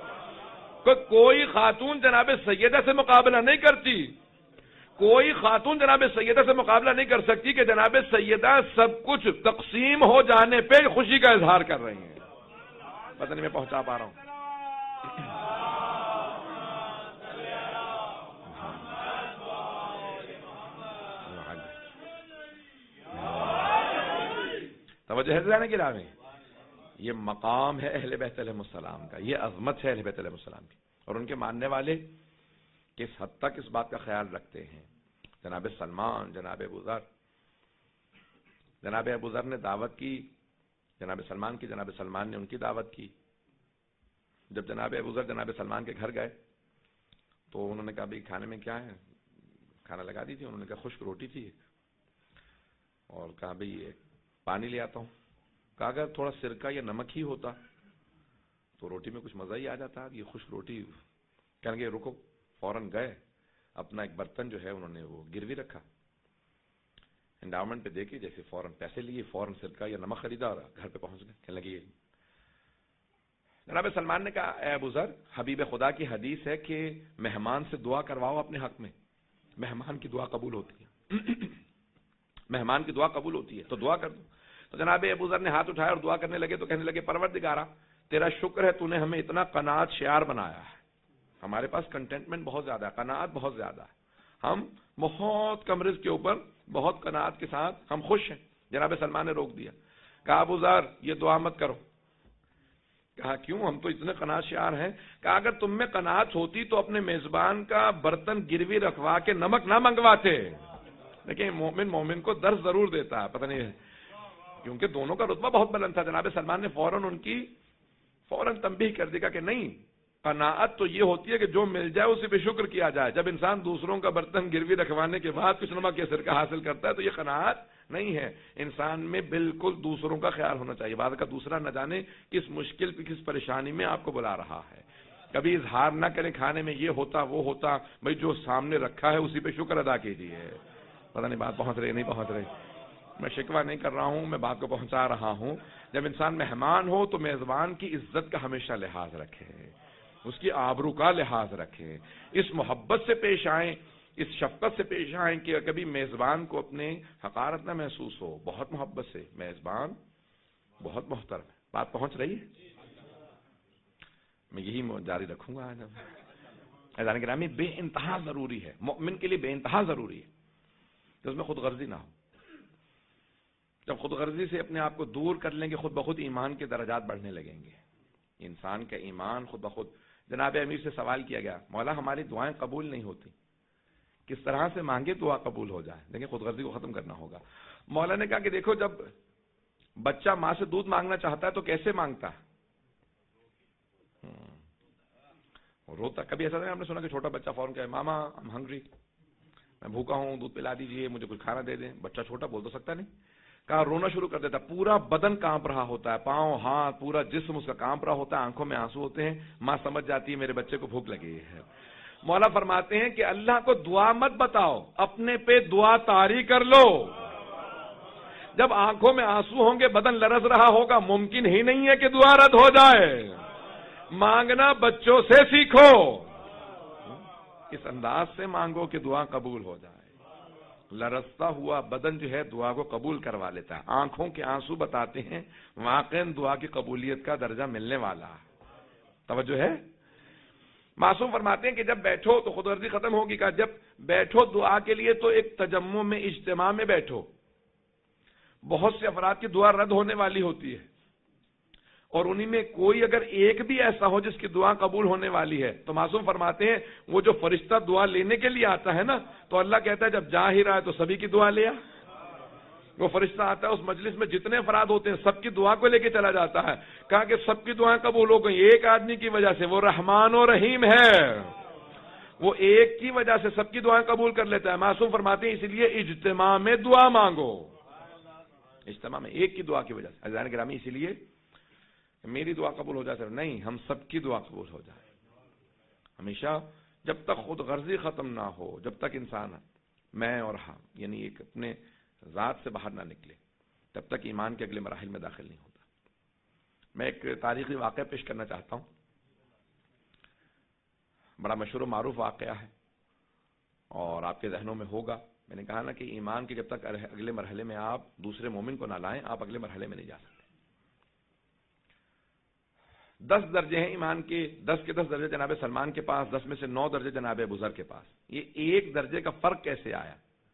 کوئی خاتون جناب سیدہ سے مقابلہ نہیں کرتی، کوئی خاتون جناب سیدہ سے مقابلہ نہیں کر سکتی کہ جناب سیدہ سب کچھ تقسیم ہو جانے پہ خوشی کا اظہار کر رہی ہیں۔ پتہ نہیں میں پہنچا پا رہا ہوں؟ توجہ ہے جانے کی راہ میں، یہ مقام ہے اہل بیت علیہ السلام کا، یہ عظمت ہے اہل بیت علیہ السلام کی، اور ان کے ماننے والے کس حد تک اس بات کا خیال رکھتے ہیں۔ جناب سلمان، جناب ابو ذر، جناب ابو ذر نے دعوت کی جناب سلمان کی، جناب سلمان نے ان کی دعوت کی۔ جب جناب ابو ذر جناب سلمان کے گھر گئے تو انہوں نے کہا بھائی کھانے میں کیا ہے؟ کھانا لگا دی تھی، انہوں نے کہا خشک روٹی تھی، اور کہا بھائی پانی لے آتا ہوں۔ کہا اگر تھوڑا سرکہ یا نمک ہی ہوتا تو روٹی میں کچھ مزہ ہی آ جاتا، یہ خشک روٹی۔ کہنے لگے رکو، فوراً گئے، اپنا ایک برتن جو ہے انہوں نے وہ گروی رکھا، انڈاؤمنٹ پہ دے کے جیسے فوراً پیسے لیے، فوراً سرکہ یا نمک خریدا اور گھر پہ پہنچ گئے۔ کہنے لگے جناب سلمان نے کہا اے ابو ذر، حبیب خدا کی حدیث ہے کہ مہمان سے دعا کرواؤ اپنے حق میں، مہمان کی دعا قبول ہوتی ہے مہمان کی دعا قبول ہوتی ہے تو دعا کر دو۔ تو جناب ابو ذر نے ہاتھ اٹھایا اور دعا کرنے لگے تو کہنے لگے پروردگارا تیرا شکر ہے تو نے ہمیں اتنا قناعت شعار بنایا ہے، ہمارے پاس کنٹینٹمنٹ بہت زیادہ ہے، قناعت بہت زیادہ ہے، ہم بہت کم رزق کے اوپر بہت قناعت کے ساتھ ہم خوش ہیں۔ جناب سلمان نے روک دیا، کہا ابو ذر یہ دعا مت کرو۔ کہا کیوں، ہم تو اتنے قناعت شعار ہیں۔ کہا اگر تم میں قناعت ہوتی تو اپنے میزبان کا برتن گروی رکھوا کے نمک نہ منگواتے۔ لیکن مومن مومن کو درس ضرور دیتا ہے، پتہ نہیں، کیونکہ دونوں کا رتبہ بہت بلند تھا۔ جناب سلمان نے فوراً ان کی فوراً تنبیہ کر دیا کہ نہیں، قناعت تو یہ ہوتی ہے کہ جو مل جائے اسی پہ شکر کیا جائے۔ جب انسان دوسروں کا برتن گروی رکھوانے کے بعد کچھ نمک کے سرکہ حاصل کرتا ہے تو یہ قناعت نہیں ہے۔ انسان میں بالکل دوسروں کا خیال ہونا چاہیے، بعد کا دوسرا نہ جانے کس مشکل پہ کس پریشانی میں آپ کو بلا رہا ہے۔ کبھی اظہار نہ کریں کھانے میں یہ ہوتا وہ ہوتا، بھائی جو سامنے رکھا ہے اسی پہ شکر ادا کیجیے۔ پتہ نہیں بات پہنچ رہی نہیں پہنچ رہی، میں شکوہ نہیں کر رہا ہوں، میں بات کو پہنچا رہا ہوں۔ جب انسان مہمان ہو تو میزبان کی عزت کا ہمیشہ لحاظ رکھے، اس کی آبرو کا لحاظ رکھیں، اس محبت سے پیش آئیں، اس شفقت سے پیش آئیں کہ کبھی میزبان کو اپنے حقارت نہ محسوس ہو، بہت محبت سے، میزبان بہت محترم ہے۔ بات پہنچ رہی ہے؟ میں یہی جاری رکھوں گا آج۔ اذان گرامی بے انتہا ضروری ہے، مومن کے لیے بے انتہا ضروری ہے کہ اس میں خود غرضی نہ ہو۔ جب خود غرضی سے اپنے آپ کو دور کر لیں گے خود بخود ایمان کے درجات بڑھنے لگیں گے، انسان کا ایمان خود بخود۔ جناب امیر سے سوال کیا گیا، مولا ہماری دعائیں قبول نہیں ہوتی، کس طرح سے مانگے دعا قبول ہو جائے؟ دیکھیں خود غرضی کو ختم کرنا ہوگا۔ مولا نے کہا کہ دیکھو جب بچہ ماں سے دودھ مانگنا چاہتا ہے تو کیسے مانگتا ہے؟ روتا۔ کبھی ایسا نہیں آپ نے سنا کہ چھوٹا بچہ فوراً کہے ماما I'm hungry، میں بھوکا ہوں، دودھ پلا دیجئے، مجھے کچھ کھانا دے دیں۔ بچہ چھوٹا بول تو سکتا نہیں، کہا رونا شروع کر دیتا، پورا بدن کانپ رہا ہوتا ہے، پاؤں ہاتھ پورا جسم اس کا کانپ رہا ہوتا ہے، آنکھوں میں آنسو ہوتے ہیں۔ ماں سمجھ جاتی ہے میرے بچے کو بھوک لگی ہے۔ مولا فرماتے ہیں کہ اللہ کو دعا مت بتاؤ، اپنے پہ دعا طاری کر لو۔ جب آنکھوں میں آنسو ہوں گے، بدن لرز رہا ہوگا، ممکن ہی نہیں ہے کہ دعا رد ہو جائے۔ مانگنا بچوں سے سیکھو، اس انداز سے مانگو کہ دعا قبول ہو جائے۔ لرزتا ہوا بدن جو ہے دعا کو قبول کروا لیتا ہے، آنکھوں کے آنسو بتاتے ہیں واقعاً دعا کی قبولیت کا درجہ ملنے والا ہے۔ توجہ ہے؟ معصوم فرماتے ہیں کہ جب بیٹھو تو خود غرضی ختم ہوگی، کہ جب بیٹھو دعا کے لیے تو ایک تجمع میں اجتماع میں بیٹھو، بہت سے افراد کی دعا رد ہونے والی ہوتی ہے، اور انہی میں کوئی اگر ایک بھی ایسا ہو جس کی دعا قبول ہونے والی ہے تو معصوم فرماتے ہیں وہ جو فرشتہ دعا لینے کے لیے آتا ہے نا، تو اللہ کہتا ہے جب جا ہی رہا ہے تو سبھی کی دعا لیا۔ وہ فرشتہ آتا ہے، اس مجلس میں جتنے افراد ہوتے ہیں سب کی دعا کو لے کے چلا جاتا ہے، کہا کہ سب کی دعائیں قبول ہو گئی ایک آدمی کی وجہ سے، وہ رحمان و رحیم ہے، وہ ایک کی وجہ سے سب کی دعائیں قبول کر لیتا ہے۔ معصوم فرماتے ہیں اس لیے اجتماع میں دعا مانگو، اجتماع میں ایک کی دعا کی وجہ سے۔ عزیزان گرامی اسی لیے میری دعا قبول ہو جائے صرف نہیں، ہم سب کی دعا قبول ہو جائے۔ ہمیشہ جب تک خود غرضی ختم نہ ہو، جب تک انسان میں اور ہاں یعنی ایک اپنے ذات سے باہر نہ نکلے، تب تک ایمان کے اگلے مراحل میں داخل نہیں ہوتا۔ میں ایک تاریخی واقعہ پیش کرنا چاہتا ہوں، بڑا مشہور و معروف واقعہ ہے اور آپ کے ذہنوں میں ہوگا۔ میں نے کہا نا کہ ایمان کے جب تک اگلے مرحلے میں آپ دوسرے مومن کو نہ لائیں آپ اگلے مرحلے میں نہیں جا سکتے۔ دس درجے ہیں ایمان کے، دس کے دس درجے جناب سلمان کے پاس، دس میں سے نو درجے جناب ابو ذر کے پاس۔ یہ ایک درجے کا فرق کیسے آیا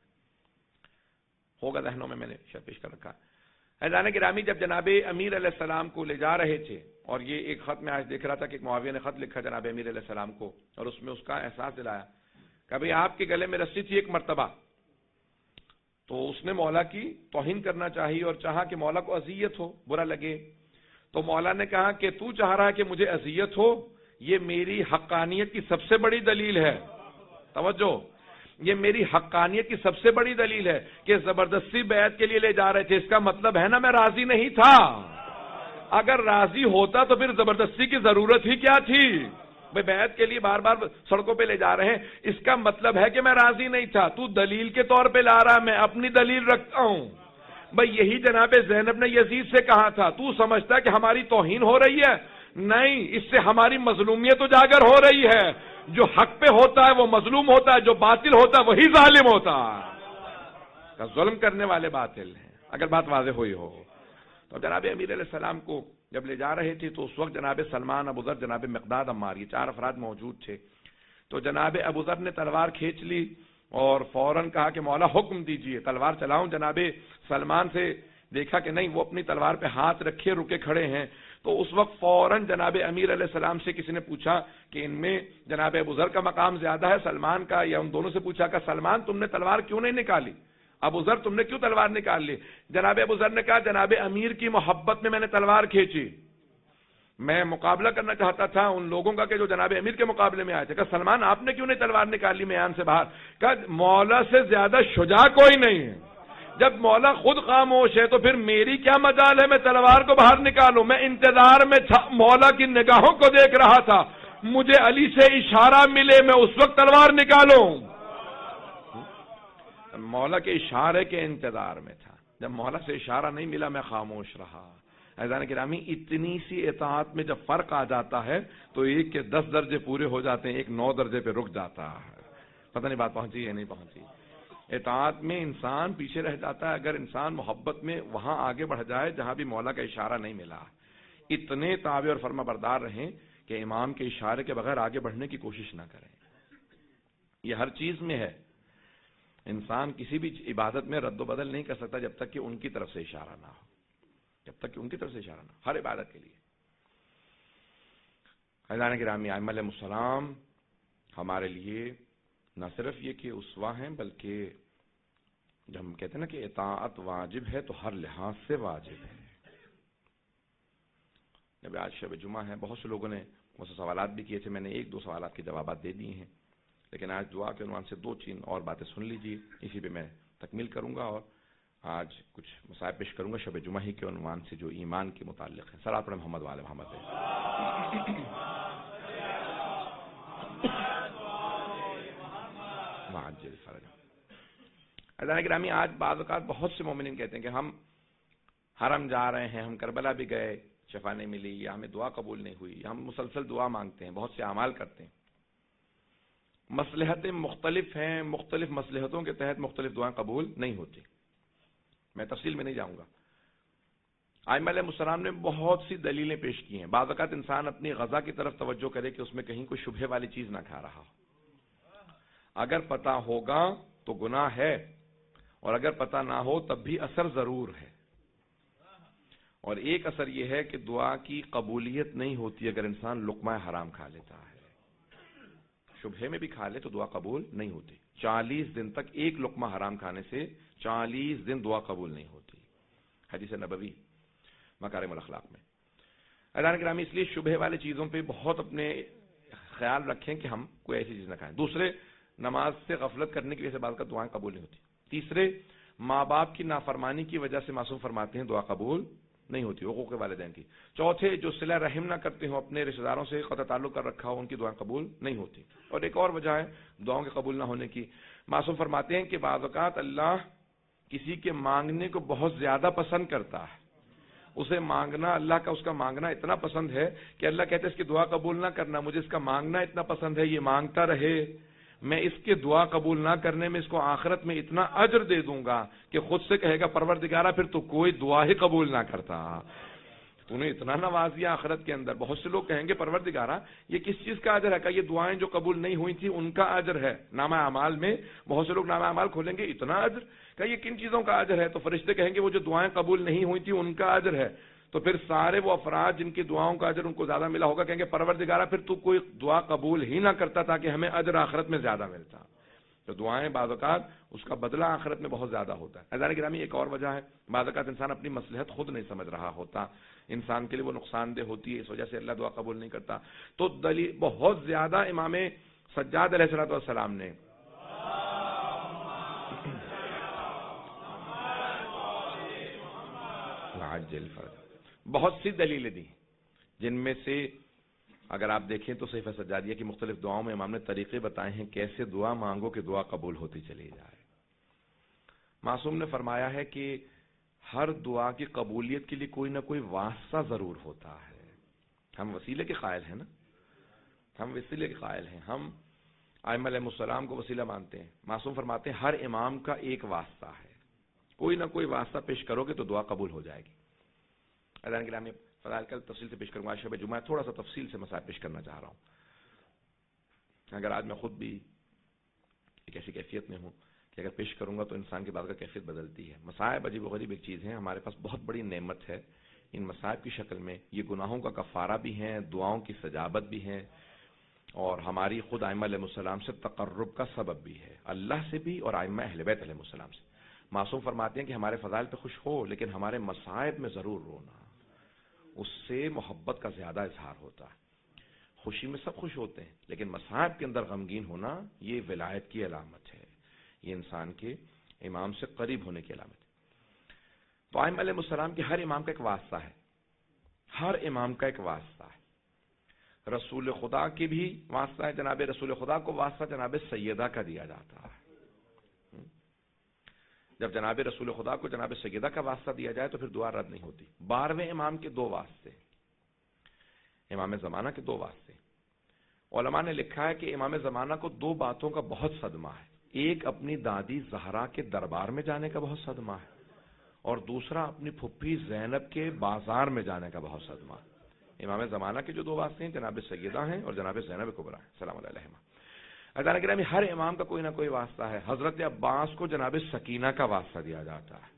ہوگا ذہنوں میں، میں نے شاید پیش کر رکھا۔ اذان گرامی جب جناب امیر علیہ السلام کو لے جا رہے تھے، اور یہ ایک خط میں آج دیکھ رہا تھا کہ معاویہ نے خط لکھا جناب امیر علیہ السلام کو، اور اس میں اس کا احساس دلایا کہ بھئی آپ کے گلے میں رسی تھی ایک مرتبہ، تو اس نے مولا کی توہین کرنا چاہیے اور چاہا کہ مولا کو اذیت ہو، برا لگے، تو مولا نے کہا کہ تو چاہ رہا ہے کہ مجھے اذیت ہو، یہ میری حقانیت کی سب سے بڑی دلیل ہے۔ توجہ، یہ میری حقانیت کی سب سے بڑی دلیل ہے کہ زبردستی بیعت کے لیے لے جا رہے تھے، اس کا مطلب ہے نا میں راضی نہیں تھا۔ اگر راضی ہوتا تو پھر زبردستی کی ضرورت ہی کیا تھی؟ بھئی بیعت کے لیے بار بار سڑکوں پہ لے جا رہے ہیں، اس کا مطلب ہے کہ میں راضی نہیں تھا۔ تو دلیل کے طور پہ لا رہا، میں اپنی دلیل رکھتا ہوں۔ بھئی یہی جناب زینب نے یزید سے کہا تھا، تو سمجھتا ہے کہ ہماری توہین ہو رہی ہے؟ نہیں، اس سے ہماری مظلومیت اجاگر ہو رہی ہے. جو حق پہ ہوتا ہے وہ مظلوم ہوتا ہے، جو باطل ہوتا ہے وہی ظالم ہوتا ہے. ظلم کرنے والے باطل ہیں، اگر بات واضح ہوئی ہو. تو جناب امیر علیہ السلام کو جب لے جا رہے تھے تو اس وقت جناب سلمان، ابو ذر، جناب مقداد، عمار، یہ چار افراد موجود تھے. تو جناب ابو ذر نے تلوار کھینچ لی اور فوراً کہا کہ مولا حکم دیجئے تلوار چلاؤں. جناب سلمان سے دیکھا کہ نہیں، وہ اپنی تلوار پہ ہاتھ رکھے رکے کھڑے ہیں. تو اس وقت فوراً جناب امیر علیہ السلام سے کسی نے پوچھا کہ ان میں جناب ابو ذر کا مقام زیادہ ہے سلمان کا، یا ان دونوں سے پوچھا کہ سلمان تم نے تلوار کیوں نہیں نکالی، ابو ذر تم نے کیوں تلوار نکال لی؟ جناب ابو ذر نے کہا جناب امیر کی محبت میں میں نے تلوار کھینچی، میں مقابلہ کرنا چاہتا تھا ان لوگوں کا کہ جو جناب امیر کے مقابلے میں آئے تھے. کہا سلمان آپ نے کیوں نہیں تلوار نکالی میان سے باہر؟ کہا مولا سے زیادہ شجاع کوئی نہیں ہے، جب مولا خود خاموش ہے تو پھر میری کیا مجال ہے میں تلوار کو باہر نکالوں؟ میں انتظار میں تھا، مولا کی نگاہوں کو دیکھ رہا تھا، مجھے علی سے اشارہ ملے میں اس وقت تلوار نکالوں. مولا کے اشارے کے انتظار میں تھا، جب مولا سے اشارہ نہیں ملا میں خاموش رہا. عزیزان گرامی، اتنی سی اطاعت میں جب فرق آ جاتا ہے تو ایک کے دس درجے پورے ہو جاتے ہیں، ایک نو درجے پہ رک جاتا ہے. پتہ نہیں بات پہنچی ہے نہیں پہنچی. اطاعت میں انسان پیچھے رہ جاتا ہے اگر انسان محبت میں وہاں آگے بڑھ جائے جہاں بھی مولا کا اشارہ نہیں ملا. اتنے تابع اور فرما بردار رہیں کہ امام کے اشارے کے بغیر آگے بڑھنے کی کوشش نہ کریں. یہ ہر چیز میں ہے، انسان کسی بھی عبادت میں رد و بدل نہیں کر سکتا جب تک کہ ان کی طرف سے اشارہ نہ ہو، جب تک کہ ان کی طرف سے اشارہ نہ ہو ہر عبادت کے لیے. عزیزان گرامی، ائمہ علیہ السلام ہمارے لیے نہ صرف یہ کہ اسوہ ہیں، بلکہ جب ہم کہتے ہیں نا کہ اطاعت واجب ہے تو ہر لحاظ سے واجب ہے. جب آج شب جمعہ ہے، بہت سے لوگوں نے مجھ سے سوالات بھی کیے تھے، میں نے ایک دو سوالات کے جوابات دے دیے ہیں، لیکن آج دعا کے عنوان سے دو تین اور باتیں سن لیجیے، اسی پہ میں تکمیل کروں گا اور آج کچھ مسائل پیش کروں گا شب جمعہ ہی کے عنوان سے جو ایمان کے متعلق ہے. صلوات پڑھیں محمد وعلی محمد. عزیزان گرامی، آج بعض اوقات بہت سے مومنین کہتے ہیں کہ ہم حرم جا رہے ہیں، ہم کربلا بھی گئے، شفا نہیں ملی، یا ہمیں دعا قبول نہیں ہوئی، یا ہم مسلسل دعا مانگتے ہیں، بہت سے اعمال کرتے ہیں. مصلحتیں مختلف ہیں، مختلف مصلحتوں کے تحت مختلف دعائیں قبول نہیں ہوتی. میں تفصیل میں نہیں جاؤں گا. ائمہ علیہ السلام نے بہت سی دلیلیں پیش کی ہیں. بعض اوقات انسان اپنی غذا کی طرف توجہ کرے کہ اس میں کہیں کوئی شبہے والی چیز نہ کھا رہا ہو. اگر پتہ ہوگا تو گناہ ہے، اور اگر پتہ نہ ہو تب بھی اثر ضرور ہے. اور ایک اثر یہ ہے کہ دعا کی قبولیت نہیں ہوتی اگر انسان لقمہ حرام کھا لیتا ہے. شبہے میں بھی کھا لے تو دعا قبول نہیں ہوتی. چالیس دن تک ایک لقمہ حرام کھانے سے چالیس دن دعا قبول نہیں ہوتی. حدیث نبوی مکارم الاخلاق میں. عزیزان گرامی، اس لیے شبہے والی چیزوں پہ بہت اپنے خیال رکھیں کہ ہم کوئی ایسی چیز نہ کھائیں. دوسرے، نماز سے غفلت کرنے کی وجہ سے بعض کا دعائیں قبول نہیں ہوتی. تیسرے، ماں باپ کی نافرمانی کی وجہ سے معصوم فرماتے ہیں دعا قبول نہیں ہوتی، حقوق والدین کی. چوتھے، جو صلہ رحم نہ کرتے ہوں، اپنے رشتہ داروں سے قطع تعلق کر رکھا ہو، ان کی دعائیں قبول نہیں ہوتی. اور ایک اور وجہ ہے دعاؤں کے قبول نہ ہونے کی. معصوم فرماتے ہیں کہ بعض اوقات اللہ کسی کے مانگنے کو بہت زیادہ پسند کرتا ہے. اسے مانگنا، اللہ کا اس کا مانگنا اتنا پسند ہے کہ اللہ کہتے ہیں اس کی دعا قبول نہ کرنا، مجھے اس کا مانگنا اتنا پسند ہے، یہ مانگتا رہے، میں اس کے دعا قبول نہ کرنے میں اس کو آخرت میں اتنا اجر دے دوں گا کہ خود سے کہے گا پروردگارہ پھر تو کوئی دعا ہی قبول نہ کرتا، تو نے اتنا نوازیا آخرت کے اندر. بہت سے لوگ کہیں گے پروردگارہ یہ کس چیز کا اجر ہے؟ کہ یہ دعائیں جو قبول نہیں ہوئی تھی ان کا اجر ہے. نامہ اعمال میں بہت سے لوگ نامہ اعمال کھولیں گے، اتنا اجر، کہ یہ کن چیزوں کا اجر ہے؟ تو فرشتے کہیں گے وہ جو دعائیں قبول نہیں ہوئی تھی ان کا اجر ہے. تو پھر سارے وہ افراد جن کی دعاؤں کا اجر ان کو زیادہ ملا ہوگا کہیں گے پروردگارہ پھر تو کوئی دعا قبول ہی نہ کرتا تاکہ ہمیں اجر آخرت میں زیادہ ملتا. تو دعائیں بعض اوقات اس کا بدلہ آخرت میں بہت زیادہ ہوتا ہے. عزیزان گرامی، ایک اور وجہ ہے بعض اوقات انسان اپنی مصلحت خود نہیں سمجھ رہا ہوتا، انسان کے لیے وہ نقصان دہ ہوتی ہے، اس وجہ سے اللہ دعا قبول نہیں کرتا. تو دلیل بہت زیادہ امام سجاد علیہ السلام نے بہت سی دلیلیں دی، جن میں سے اگر آپ دیکھیں تو صحیفہ سجادیہ کی مختلف دعاؤں میں امام نے طریقے بتائے ہیں کیسے دعا مانگو کہ دعا قبول ہوتی چلی جائے. معصوم نے فرمایا ہے کہ ہر دعا کی قبولیت کے لیے کوئی نہ کوئی واسطہ ضرور ہوتا ہے. ہم وسیلے کے قائل ہیں نا، ہم وسیلے کے قائل ہیں، ہم ائمہ علیہ السلام کو وسیلہ مانتے ہیں۔ معصوم فرماتے ہیں ہر امام کا ایک واسطہ ہے، کوئی نہ کوئی واسطہ پیش کرو گے تو دعا قبول ہو جائے گی۔ اذان کے لیے میں فضائل کل تفصیل سے پیش کروں گا، شب جمعہ تھوڑا سا تفصیل سے مسائل پیش کرنا چاہ رہا ہوں۔ اگر آج میں خود بھی ایک ایسی کیفیت میں ہوں کہ اگر پیش کروں گا تو انسان کی بات کا کیفیت بدلتی ہے۔ مصائب عجیب و غریب ایک چیز ہے، ہمارے پاس بہت بڑی نعمت ہے ان مصائب کی شکل میں، یہ گناہوں کا کفارہ بھی ہیں، دعاؤں کی سجابت بھی ہیں، اور ہماری خود ائمہ علیہ السلام سے تقرب کا سبب بھی ہے، اللہ سے بھی اور ائمہ اہل بیت علیہ السلام سے۔ معصوم فرماتے ہیں کہ ہمارے فضائل پہ خوش ہو لیکن ہمارے مصائب میں ضرور رونا، اس سے محبت کا زیادہ اظہار ہوتا ہے۔ خوشی میں سب خوش ہوتے ہیں لیکن مصائب کے اندر غمگین ہونا یہ ولایت کی علامت ہے، یہ انسان کے امام سے قریب ہونے کی علامت ہے۔ تو ائمہ علیہ السلام کے ہر امام کا ایک واسطہ ہے، ہر امام کا ایک واسطہ ہے۔ رسول خدا کی بھی واسطہ ہے، جناب رسول خدا کو واسطہ جناب سیدہ کا دیا جاتا ہے۔ جب جناب رسول خدا کو جناب سیدہ کا واسطہ دیا جائے تو پھر دعا رد نہیں ہوتی۔ بارہویں امام کے دو واسطے، امام زمانہ کے دو واسطے۔ علماء نے لکھا ہے کہ امام زمانہ کو دو باتوں کا بہت صدمہ ہے، ایک اپنی دادی زہرا کے دربار میں جانے کا بہت صدمہ ہے، اور دوسرا اپنی پھپھی زینب کے بازار میں جانے کا بہت صدمہ ہے۔ امام زمانہ کے جو دو واسطے ہیں جناب سیدہ ہیں اور جناب زینب کبریٰ ہیں سلام اللہ علیہما۔ اذان گرامی ہر امام کا کوئی نہ کوئی واسطہ ہے۔ حضرت عباس کو جناب سکینہ کا واسطہ دیا جاتا ہے،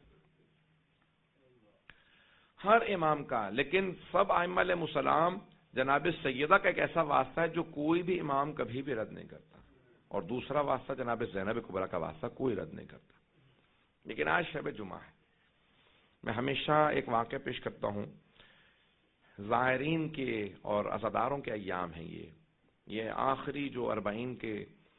ہر امام کا، لیکن سب ائمہ علیہ السلام جناب سیدہ کا ایک ایسا واسطہ ہے جو کوئی بھی امام کبھی بھی رد نہیں کرتا، اور دوسرا واسطہ جناب زینب کبریٰ کا واسطہ کوئی رد نہیں کرتا۔ لیکن آج شب جمعہ ہے، میں ہمیشہ ایک واقعہ پیش کرتا ہوں، زائرین کے اور عزاداروں کے ایام ہیں، یہ یہ آخری جو اربعین کے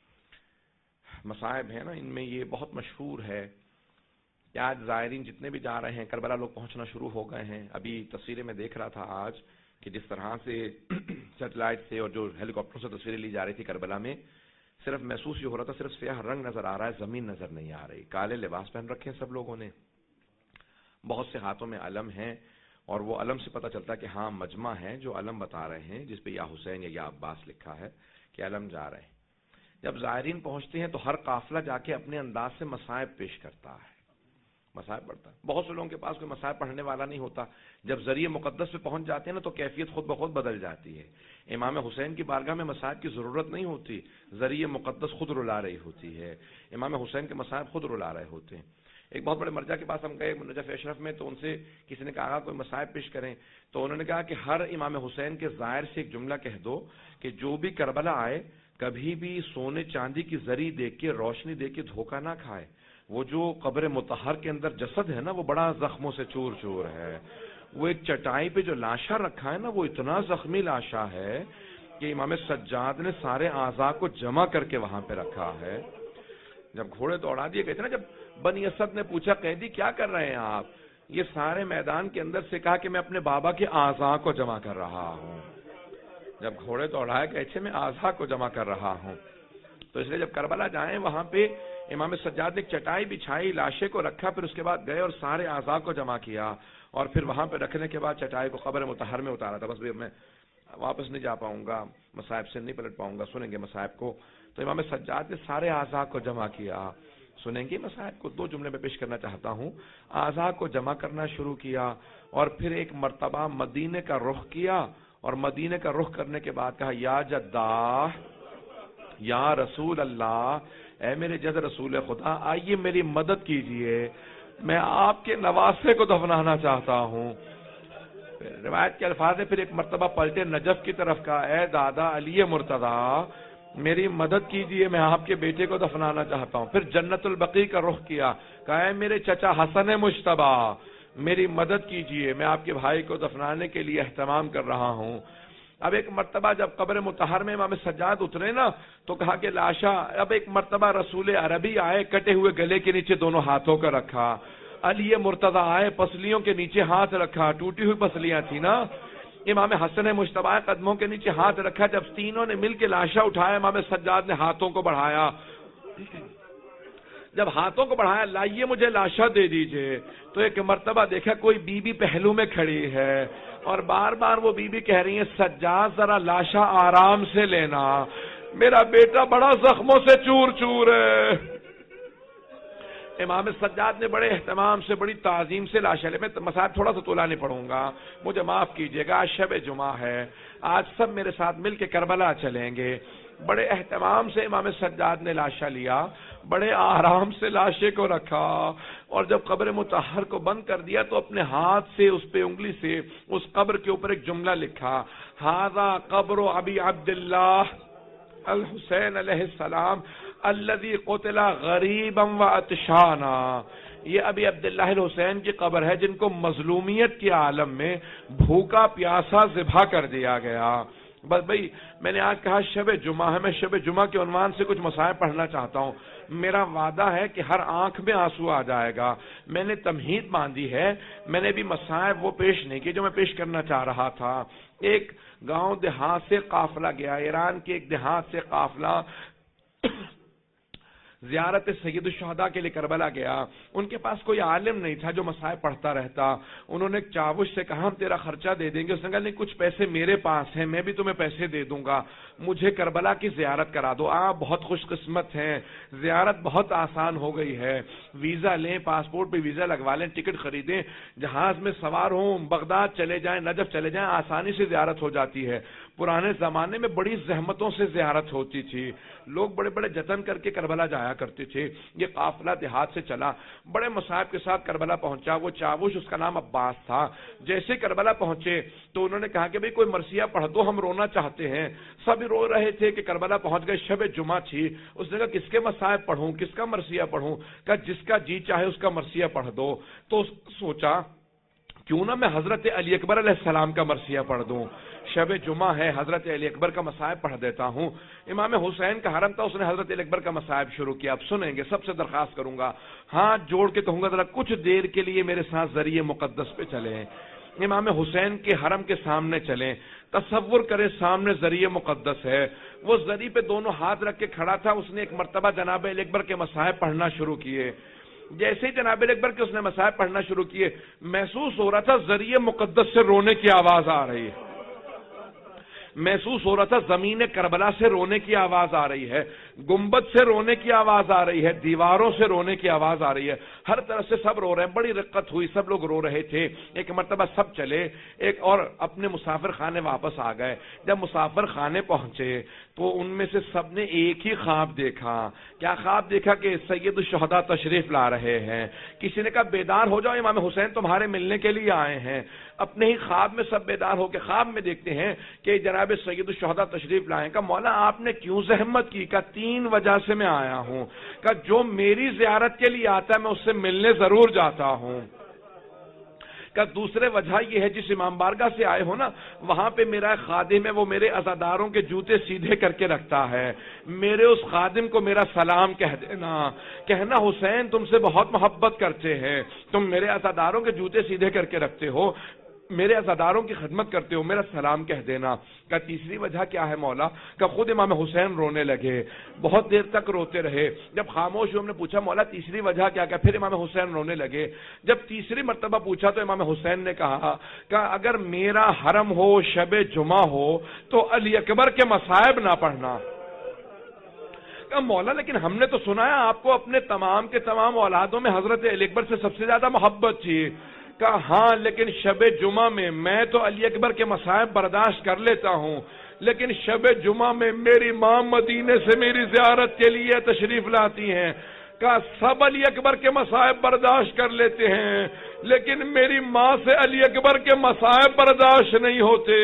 مصائب ہیں نا، ان میں یہ بہت مشہور ہے کہ آج زائرین جتنے بھی جا رہے ہیں، کربلا لوگ پہنچنا شروع ہو گئے ہیں۔ ابھی تصویریں میں دیکھ رہا تھا آج کہ جس طرح سے سیٹلائٹ سے اور جو ہیلی کاپٹر سے تصویریں لی جا رہی تھی کربلا میں، صرف محسوس یہ ہو رہا تھا صرف سیاہ رنگ نظر آ رہا ہے، زمین نظر نہیں آ رہی۔ کالے لباس پہن رکھے ہیں سب لوگوں نے، بہت سے ہاتھوں میں علم ہیں، اور وہ علم سے پتہ چلتا ہے کہ ہاں مجمع ہے جو علم بتا رہے ہیں جس پہ یا حسین یا یا عباس لکھا ہے کہ علم جا رہے ہیں۔ جب زائرین پہنچتے ہیں تو ہر قافلہ جا کے اپنے انداز سے مصائب پیش کرتا ہے، مصائب پڑھتا ہے۔ بہت سے لوگوں کے پاس کوئی مصائب پڑھنے والا نہیں ہوتا، جب ذریعہ مقدس پہ پہنچ جاتے ہیں نا تو کیفیت خود بخود بدل جاتی ہے۔ امام حسین کی بارگاہ میں مصائب کی ضرورت نہیں ہوتی، ذریعہ مقدس خود رلا رہی ہوتی ہے، امام حسین کے مصائب خود رلا رہے ہوتے ہیں۔ ایک بہت بڑے مرجع کے پاس ہم گئے نجف اشرف میں، تو ان سے کسی نے کہا کوئی مصائب پیش کریں، تو انہوں نے کہا کہ ہر امام حسین کے ظاہر سے ایک جملہ کہہ دو کہ جو بھی کربلا آئے کبھی بھی سونے چاندی کی زری دیکھ کے، روشنی دیکھ کے دھوکہ نہ کھائے، وہ جو قبر مطہر کے اندر جسد ہے نا وہ بڑا زخموں سے چور چور ہے، وہ ایک چٹائی پہ جو لاشا رکھا ہے نا وہ اتنا زخمی لاشا ہے کہ امام سجاد نے سارے اعضاء کو جمع کر کے وہاں پہ رکھا ہے۔ جب گھوڑے دوڑا دیے گئے تھے نا، جب بنی اسد نے پوچھا قیدی کیا کر رہے ہیں آپ، یہ سارے میدان کے اندر سے کہا کہ میں اپنے بابا کے اعضاء کو جمع کر رہا ہوں۔ جب گھوڑے دوڑائے کہ اچھے میں اعضاء کو جمع کر رہا ہوں، تو اس لیے جب کربلا جائیں وہاں پہ امام سجاد نے ایک چٹائی بچھائی، لاشے کو رکھا، پھر اس کے بعد گئے اور سارے اعضاء کو جمع کیا، اور پھر وہاں پہ رکھنے کے بعد چٹائی کو قبر مطہر میں اتارا تھا۔ بس بھی میں واپس نہیں جا پاؤں گا، مصائب سے نہیں پلٹ پاؤں گا، سنیں گے مصائب کو۔ تو امام سجاد نے سارے اعضاء کو جمع کیا، سنیں گے مصائب کو۔ دو جملے میں پیش کرنا چاہتا ہوں۔ اعضاء کو جمع کرنا شروع کیا اور پھر ایک مرتبہ مدینے کا رخ کیا، اور مدینے کا رخ کرنے کے بعد کہا یا جدہ یا رسول اللہ، اے میرے جد رسول خدا آئیے میری مدد کیجئے، میں آپ کے نواسے کو دفنانا چاہتا ہوں۔ روایت کے الفاظ ہے پھر ایک مرتبہ پلٹے نجف کی طرف کا، اے دادا علی مرتضیٰ میری مدد کیجئے، میں آپ کے بیٹے کو دفنانا چاہتا ہوں۔ پھر جنت البقیع کا رخ کیا، کہا اے میرے چچا حسن مجتبی میری مدد کیجئے، میں آپ کے بھائی کو دفنانے کے لیے اہتمام کر رہا ہوں۔ اب ایک مرتبہ جب قبر مطہر میں امام سجاد اترے نا تو کہا کہ لاشا، اب ایک مرتبہ رسول عربی آئے، کٹے ہوئے گلے کے نیچے دونوں ہاتھوں کا رکھا، علی مرتضیٰ آئے، پسلیوں کے نیچے ہاتھ رکھا، ٹوٹی ہوئی پسلیاں تھی نا، امام حسن مجتبی قدموں کے نیچے ہاتھ رکھا۔ جب تینوں نے مل کے لاشا اٹھایا، امام سجاد نے ہاتھوں کو بڑھایا، جب ہاتھوں کو بڑھایا لائیے مجھے لاشا دے دیجئے، تو ایک مرتبہ دیکھا کوئی بی بی پہلو میں کھڑی ہے اور بار بار وہ بی بی کہہ رہی ہیں سجاد ذرا لاشا آرام سے لینا، میرا بیٹا بڑا زخموں سے چور چور ہے۔ امام سجاد نے بڑے اہتمام سے بڑی تعظیم سے لاشا لے، میں مصائب تھوڑا سا طولہ نہیں پڑھوں گا، مجھے معاف کیجئے گا، آج شب جمعہ ہے، آج سب میرے ساتھ مل کے کربلا چلیں گے۔ بڑے اہتمام سے امام سجاد نے لاشا لیا، بڑے آرام سے لاشے کو رکھا، اور جب قبر مطہر کو بند کر دیا تو اپنے ہاتھ سے اس پہ انگلی سے اس قبر کے اوپر ایک جملہ لکھا، ھذا قبر ابی عبداللہ الحسین علیہ السلام الذی قتل غریبا و عطشانا، یہ ابی عبداللہ الحسین کی قبر ہے جن کو مظلومیت کے عالم میں بھوکا پیاسا ذبح کر دیا گیا۔ بس بھائی میں نے آج کہا شب جمعہ ہے، میں شب جمعہ کے عنوان سے کچھ مصائب پڑھنا چاہتا ہوں، میرا وعدہ ہے کہ ہر آنکھ میں آنسو آ جائے گا۔ میں نے تمہید باندھی ہے، میں نے بھی مصائب وہ پیش نہیں کی جو میں پیش کرنا چاہ رہا تھا۔ ایک گاؤں دیہات سے قافلہ گیا، ایران کے ایک دیہات سے قافلہ زیارت سید الشہداء کے لیے کربلا گیا۔ ان کے پاس کوئی عالم نہیں تھا جو مصائب پڑھتا رہتا۔ انہوں نے ایک چاوش سے کہا ہم تیرا خرچہ دے دیں گے، اس نے کہا نہیں کچھ پیسے میرے پاس ہیں، میں بھی تمہیں پیسے دے دوں گا، مجھے کربلا کی زیارت کرا دو۔ آپ بہت خوش قسمت ہیں، زیارت بہت آسان ہو گئی ہے، ویزا لیں، پاسپورٹ پہ ویزا لگوا لیں، ٹکٹ خریدیں، جہاز میں سوار ہوں، بغداد چلے جائیں، نجف چلے جائیں، آسانی سے زیارت ہو جاتی ہے۔ پرانے زمانے میں بڑی زحمتوں سے زیارت ہوتی تھی، لوگ بڑے بڑے جتن کر کے کربلا جایا کرتے تھے۔ یہ قافلہ دیہات سے چلا، بڑے مصائب کے ساتھ کربلا پہنچا۔ وہ چاوش، اس کا نام عباس تھا، جیسے کربلا پہنچے تو انہوں نے کہا کہ بھئی کوئی مرثیہ پڑھ دو، ہم رونا چاہتے ہیں۔ سب رو رہے تھے کہ کربلا پہنچ گئے، شب جمعہ تھی۔ اس نے کہا کس کے مصائب پڑھوں، کس کا مرثیہ پڑھوں؟ کہا جس کا جی چاہے اس کا مرثیہ پڑھ دو۔ تو سوچا کیوں نہ میں حضرت علی اکبر علیہ السلام کا مرثیہ پڑھ دوں، شب جمعہ ہے، حضرت علی اکبر کا مصائب پڑھ دیتا ہوں۔ امام حسین کا حرم تھا، اس نے حضرت علی اکبر کا مصائب شروع کیا۔ اب سنیں گے، سب سے درخواست کروں گا، ہاتھ جوڑ کے کہوں گا ذرا کچھ دیر کے لیے میرے ساتھ ذریعہ مقدس پہ چلیں، امام حسین کے حرم کے سامنے چلیں، تصور کرے سامنے ذریعہ مقدس ہے، وہ ذریعہ پہ دونوں ہاتھ رکھ کے کھڑا تھا۔ اس نے ایک مرتبہ جناب علی اکبر کے مصائب پڑھنا شروع کیے۔ جیسے ہی جناب علی اکبر کے اس نے مصائب پڑھنا شروع کیے، محسوس ہو رہا تھا ذریعہ مقدس سے رونے کی آواز آ رہی ہے، محسوس ہو رہا تھا زمین کربلا سے رونے کی آواز آ رہی ہے، گنبد سے رونے کی آواز آ رہی ہے، دیواروں سے رونے کی آواز آ رہی ہے، ہر طرف سے سب رو رہے ہیں۔ بڑی رقت ہوئی، سب لوگ رو رہے تھے۔ ایک مرتبہ سب چلے ایک اور اپنے مسافر خانے واپس آ گئے۔ جب مسافر خانے پہنچے تو ان میں سے سب نے ایک ہی خواب دیکھا۔ کیا خواب دیکھا؟ کہ سید الشہداء تشریف لا رہے ہیں۔ کسی نے کہا بیدار ہو جاؤ، امام حسین تمہارے ملنے کے لیے آئے ہیں۔ اپنے ہی خواب میں سب بیدار ہو کے خواب میں دیکھتے ہیں کہ جناب سید الشہداء تشریف لائے۔ کہ مولا آپ نے کیوں زحمت کی؟ کہ تین وجہ سے میں آیا ہوں، کہ جو میری زیارت کے لیے آتا ہے میں اس سے ملنے ضرور جاتا ہوں۔ کہ دوسرے وجہ یہ ہے جس امام بارگاہ سے آئے ہو نا، وہاں پہ میرا خادم ہے، وہ میرے عزاداروں کے جوتے سیدھے کر کے رکھتا ہے، میرے اس خادم کو میرا سلام کہہ دینا، کہنا حسین تم سے بہت محبت کرتے ہیں، تم میرے عزاداروں کے جوتے سیدھے کر کے رکھتے ہو، میرے عزاداروں کی خدمت کرتے ہو، میرا سلام کہہ دینا۔ کہ تیسری وجہ کیا ہے مولا؟ کہ خود امام حسین رونے لگے، بہت دیر تک روتے رہے۔ جب خاموش ہوئے ہم نے پوچھا مولا تیسری وجہ کیا؟ کہ پھر امام حسین رونے لگے۔ جب تیسری مرتبہ پوچھا تو امام حسین نے کہا کہ اگر میرا حرم ہو، شب جمعہ ہو، تو علی اکبر کے مصائب نہ پڑھنا۔ کہ مولا لیکن ہم نے تو سنا ہے آپ کو اپنے تمام کے تمام اولادوں میں حضرت علی اکبر سے سب سے زیادہ محبت تھی۔ کہ ہاں لیکن شب جمعہ میں میں تو علی اکبر کے مصائب برداشت کر لیتا ہوں، لیکن شب جمعہ میں میری ماں مدینے سے میری زیارت کے لیے تشریف لاتی ہیں۔ کہ سب علی اکبر کے مصائب برداشت کر لیتے ہیں، لیکن میری ماں سے علی اکبر کے مصائب برداشت نہیں ہوتے۔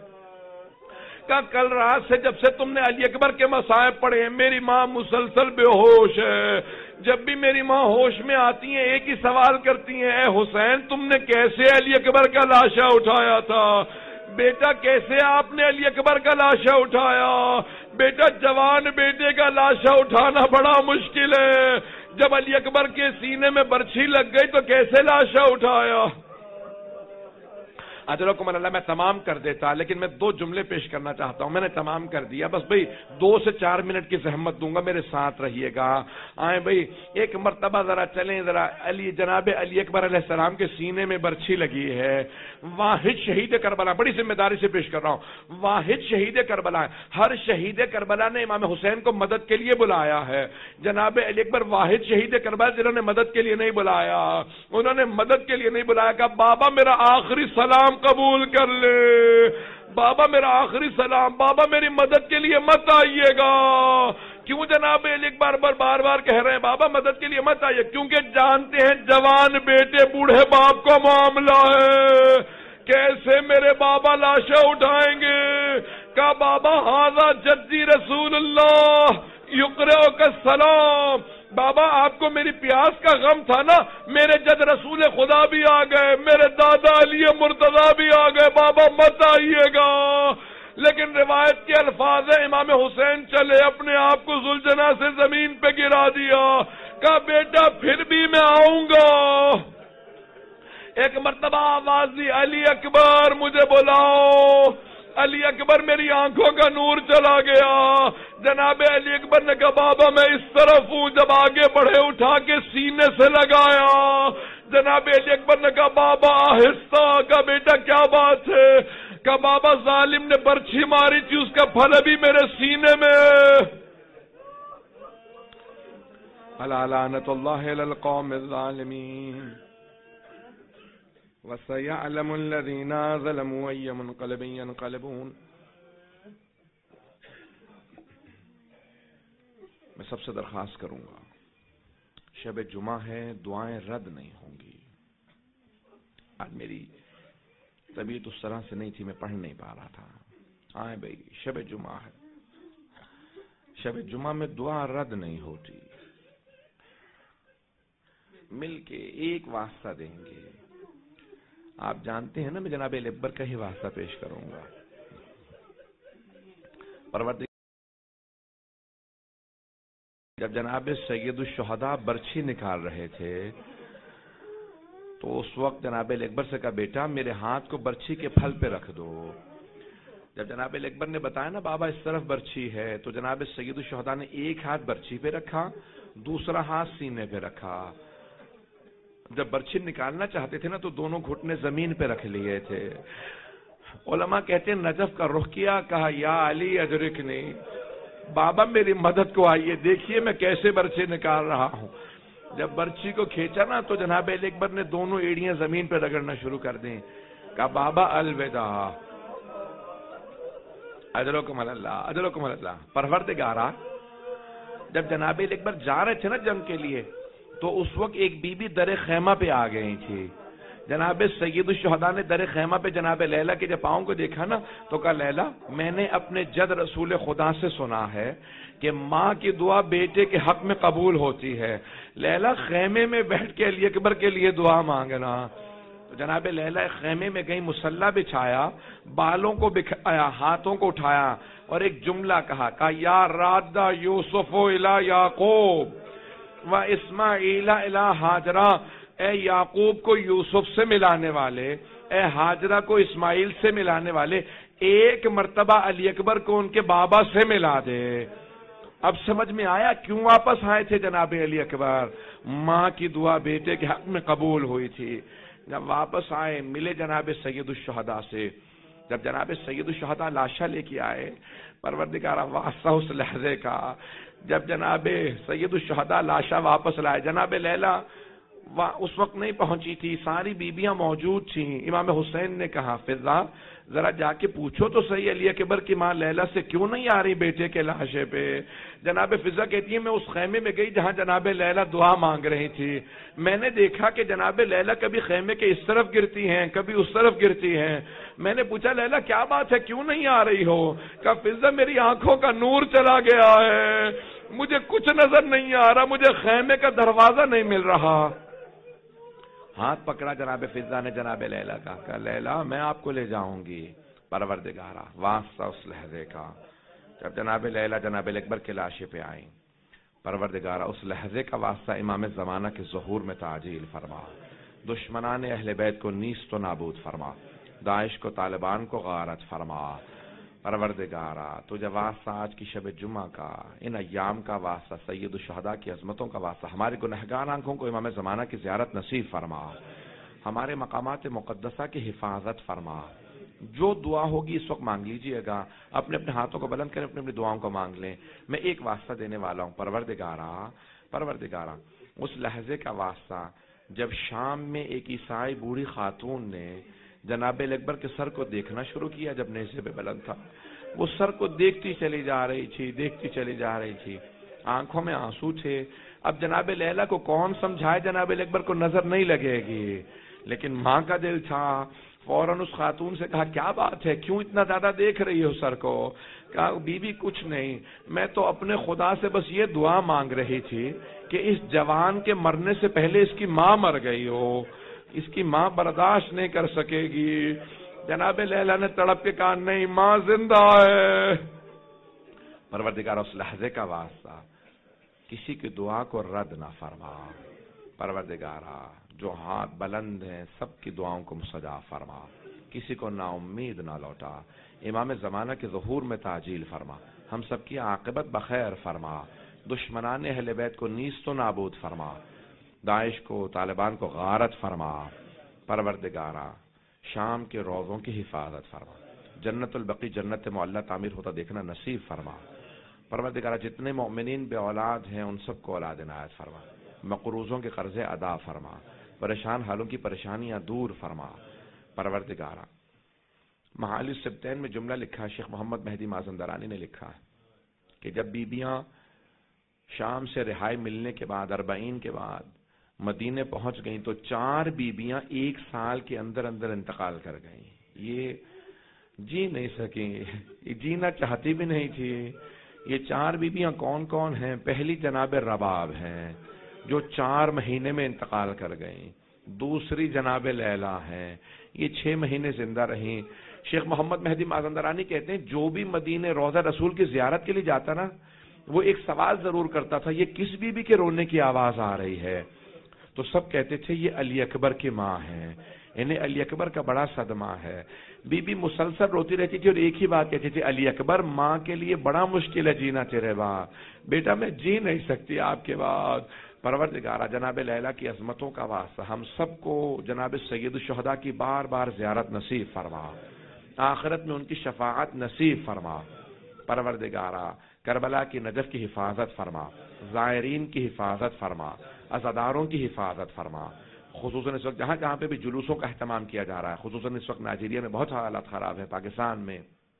کہ کل رات سے جب سے تم نے علی اکبر کے مصائب پڑھے ہیں میری ماں مسلسل بے ہوش ہے، جب بھی میری ماں ہوش میں آتی ہیں ایک ہی سوال کرتی ہیں، اے حسین تم نے کیسے علی اکبر کا لاشا اٹھایا تھا؟ بیٹا کیسے آپ نے علی اکبر کا لاشا اٹھایا؟ بیٹا جوان بیٹے کا لاشا اٹھانا بڑا مشکل ہے، جب علی اکبر کے سینے میں برچھی لگ گئی تو کیسے لاشا اٹھایا؟ اجرکم اللہ، میں تمام کر دیتا، لیکن میں دو جملے پیش کرنا چاہتا ہوں، میں نے تمام کر دیا، بس بھئی دو سے چار منٹ کی زحمت دوں گا، میرے ساتھ رہیے گا۔ آئیں بھئی ایک مرتبہ ذرا چلیں، ذرا علی جناب علی اکبر علیہ السلام کے سینے میں برچھی لگی ہے، واحد شہید کربلا، بڑی ذمہ داری سے پیش کر رہا ہوں، واحد شہید کربلا، ہر شہید کربلا نے امام حسین کو مدد کے لیے بلایا ہے، جناب علی اکبر واحد شہید کربلا جنہوں نے مدد کے لیے نہیں بلایا، انہوں نے مدد کے لیے نہیں بلایا، کہا بابا میرا آخری سلام قبول کر لے، بابا میرا آخری سلام، بابا میری مدد کے لیے مت آئیے گا۔ کیوں جناب علی اکبر بار بار بار کہہ رہے ہیں بابا مدد کے لیے مت آئیے؟ کیونکہ جانتے ہیں جوان بیٹے بوڑھے باپ کا معاملہ ہے، کیسے میرے بابا لاشیں اٹھائیں گے؟ کہا بابا ھذا جدی رسول اللہ یقرئک السلام، بابا آپ کو میری پیاس کا غم تھا نا، میرے جد رسول خدا بھی آ گئے، میرے دادا علی مرتضیٰ بھی آ گئے، بابا مت آئیے گا۔ لیکن روایت کے الفاظ ہیں، امام حسین چلے، اپنے آپ کو ذوالجناح سے زمین پہ گرا دیا، کہا بیٹا پھر بھی میں آؤں گا۔ ایک مرتبہ آواز دی علی اکبر مجھے بلاؤ، علی اکبر میری آنکھوں کا نور چلا گیا، جناب علی اکبر نے کہا بابا میں اس طرف ہوں، جب آگے بڑھے اٹھا کے سینے سے لگایا، جناب علی اکبر نے کہا بابا آہستہ، کہا بیٹا کیا بات ہے؟ کہا بابا ظالم نے برچھی ماری تھی، اس کا پھل ابھی میرے سینے میں۔ الا لعنۃ اللہ علی القوم الظالمین وَسَيَعْلَمُ الَّذِينَ ظَلَمُوا أَيَّ مُنقَلِبٍ يَنقَلِبُونَ۔ میں سب سے درخواست کروں گا، شب جمعہ ہے، دعائیں رد نہیں ہوں گی۔ آج میری طبیعت اس طرح سے نہیں تھی، میں پڑھ نہیں پا رہا تھا۔ آئیں بھائی شب جمعہ ہے، شب جمعہ میں دعا رد نہیں ہوتی، مل کے ایک واسطہ دیں گے۔ آپ جانتے ہیں نا، میں جناب علی اکبر کا ہی واسطہ پیش کروں گا۔ پروردگار جب جناب سید الشہداء برچھی نکال رہے تھے تو اس وقت جناب علی اکبر سے کہا بیٹا میرے ہاتھ کو برچھی کے پھل پہ رکھ دو۔ جب جناب علی اکبر نے بتایا نا بابا اس طرف برچھی ہے، تو جناب سید الشہداء نے ایک ہاتھ برچھی پہ رکھا، دوسرا ہاتھ سینے پہ رکھا۔ جب برچھی نکالنا چاہتے تھے نا تو دونوں گھٹنے زمین پہ رکھ لیے تھے۔ علماء کہتے ہیں نجف کا رخ کیا، کہا یا علی ادرکنی، بابا میری مدد کو آئیے، دیکھیے میں کیسے برچھی نکال رہا ہوں۔ جب برچھی کو کھینچا نا تو جناب علی اکبر نے دونوں ایڑیاں زمین پہ رگڑنا شروع کر دیں، کہا بابا الوداع، اجرکم اللہ، اجرکم اللہ۔ پروردگارا جب جناب علی اکبر جا رہے تھے نا جنگ کے لیے تو اس وقت ایک بی بی در خیمہ پہ آ گئی تھی۔ جناب سید الشہداء نے در خیمہ پہ جناب لیلا کے جب پاؤں کو دیکھا نا تو کہا لیلا میں نے اپنے جد رسول خدا سے سنا ہے کہ ماں کی دعا بیٹے کے حق میں قبول ہوتی ہے، لیلا خیمے میں بیٹھ کے علی اکبر کے لیے دعا مانگنا۔ تو جناب لیلا خیمے میں گئی، مصلی بچھایا، بالوں کو بکھایا، ہاتھوں کو اٹھایا اور ایک جملہ کہا، کہا یا رادہ یوسف الی یعقوب و اسماعیل الی ہاجرہ، اے یعقوب کو یوسف سے ملانے والے، اے ہاجرہ کو اسماعیل سے ملانے والے، ایک مرتبہ علی اکبر کو ان کے بابا سے ملا دے۔ اب سمجھ میں آیا کیوں واپس آئے تھے جناب علی اکبر؟ ماں کی دعا بیٹے کے حق میں قبول ہوئی تھی۔ جب واپس آئے ملے جناب سید الشہداء سے، جب جناب سید الشہداء لاشا لے کے آئے، پروردگارہ واسطہ اس لحظے کا، جب جناب سید الشہداء لاشا واپس لائے، جناب لیلا اس وقت نہیں پہنچی تھی، ساری بیبیاں موجود تھیں۔ امام حسین نے کہا فضا ذرا جا کے پوچھو تو صحیح علی اکبر کی ماں لیلا سے کیوں نہیں آ رہی بیٹے کے لاشے پہ؟ جناب فضا کہتی ہے میں اس خیمے میں گئی جہاں جناب لیلا دعا مانگ رہی تھی، میں نے دیکھا کہ جناب لیلا کبھی خیمے کے اس طرف گرتی ہیں کبھی اس طرف گرتی ہیں۔ میں نے پوچھا لیلا کیا بات ہے، کیوں نہیں آ رہی ہو؟ کہا فضا میری آنکھوں کا نور چلا گیا ہے، مجھے کچھ نظر نہیں آ رہا، مجھے خیمے کا دروازہ نہیں مل رہا۔ ہاتھ پکڑا جناب فضا نے جناب لیلا کا، کہا لیلا میں آپ کو لے جاؤں گی۔ پروردگارہ واسطہ اس لحظے کا، جب جناب لیلا جناب اکبر کے لاشے پہ آئیں، پروردگارہ اس لحظے کا واسطہ امام زمانہ کے ظہور میں تعجیل فرما، دشمنان اہل بیت کو نیست و نابود فرما، داعش کو طالبان کو غارت فرما۔ پروردگارا تجھے واسطہ آج کی شب جمعہ کا، ان ایام کا واسطہ، سید الشہداء کی عظمتوں کا واسطہ، ہماری گنہگار آنکھوں کو امام زمانہ کی زیارت نصیب فرما، ہمارے مقامات مقدسہ کی حفاظت فرما۔ جو دعا ہوگی اس وقت مانگ لیجئے گا، اپنے اپنے ہاتھوں کو بلند کریں، اپنی اپنی دعاؤں کو مانگ لیں۔ میں ایک واسطہ دینے والا ہوں، پروردگارا پروردگارا اس لحظے کا واسطہ جب شام میں ایک عیسائی بوڑھی خاتون نے جناب اکبر کے سر کو دیکھنا شروع کیا، جب نیزے پہ بلند تھا، وہ سر کو دیکھتی چلی جا رہی تھی، دیکھتی چلی جا رہی تھی، آنکھوں میں آنسو تھے۔ اب جناب لیلا کو کون سمجھائے جناب اکبر کو نظر نہیں لگے گی، لیکن ماں کا دل تھا، فوراً اس خاتون سے کہا کیا بات ہے، کیوں اتنا زیادہ دیکھ رہی ہو سر کو؟ کہا بی بی کچھ نہیں، میں تو اپنے خدا سے بس یہ دعا مانگ رہی تھی کہ اس جوان کے مرنے سے پہلے اس کی ماں مر گئی ہو، اس کی ماں برداشت نہیں کر سکے گی۔ جناب لیلا نے تڑپ کے کہا نہیں، ماں زندہ ہے۔ پروردگار اس لحظے کا واسطہ کسی کی دعا کو رد نہ فرما، پروردگارا جو ہاتھ بلند ہیں سب کی دعاؤں کو مستجاب فرما، کسی کو نا امید نہ لوٹا، امام زمانہ کے ظہور میں تعجیل فرما، ہم سب کی عاقبت بخیر فرما، دشمنان اہل بیت کو نیست و نابود فرما، داعش کو طالبان کو غارت فرما، پروردگارا شام کے روزوں کی حفاظت فرما، جنت البقی جنت معلیٰ تعمیر ہوتا دیکھنا نصیب فرما، پروردگارا جتنے مومنین بے اولاد ہیں ان سب کو اولاد عنایت فرما، مقروضوں کے قرضے ادا فرما، پریشان حالوں کی پریشانیاں دور فرما، پروردگارا معالی السبتین میں جملہ لکھا ہے، شیخ محمد مہدی مازندرانی نے لکھا ہے کہ جب بیبیاں شام سے رہائی ملنے کے بعد اربعین کے بعد مدینے پہنچ گئیں تو چار بیبیاں ایک سال کے اندر اندر انتقال کر گئیں، یہ جی نہیں سکیں، یہ جینا چاہتی بھی نہیں تھی۔ یہ چار بیبیاں کون کون ہیں؟ پہلی جناب رباب ہیں جو چار مہینے میں انتقال کر گئیں، دوسری جناب لیلا ہیں، یہ چھ مہینے زندہ رہیں۔ شیخ محمد مہدی مازندرانی کہتے ہیں جو بھی مدینے روضہ رسول کی زیارت کے لیے جاتا نا، وہ ایک سوال ضرور کرتا تھا، یہ کس بی بی کے رونے کی آواز آ رہی ہے؟ تو سب کہتے تھے یہ علی اکبر کی ماں ہیں، انہیں علی اکبر کا بڑا صدمہ ہے۔ بی بی مسلسل روتی رہتی تھی اور ایک ہی بات کہتی تھی، علی اکبر ماں کے لیے بڑا مشکل ہے جینا تیرے بعد، بیٹا میں جی نہیں سکتی آپ کے بعد۔ پروردگارہ جناب لیلا کی عظمتوں کا واسطہ ہم سب کو جناب سید الشہداء کی بار بار زیارت نصیب فرما، آخرت میں ان کی شفاعت نصیب فرما۔ پروردگارہ کربلا کی نجف کی حفاظت فرما، زائرین کی حفاظت فرما، عزاداروں کی حفاظت فرما، خصوصاً اس وقت جہاں جہاں پہ بھی جلوسوں کا اہتمام کیا جا رہا ہے، خصوصاً اس وقت نائجیریا میں بہت حالات خراب ہے، پاکستان میں،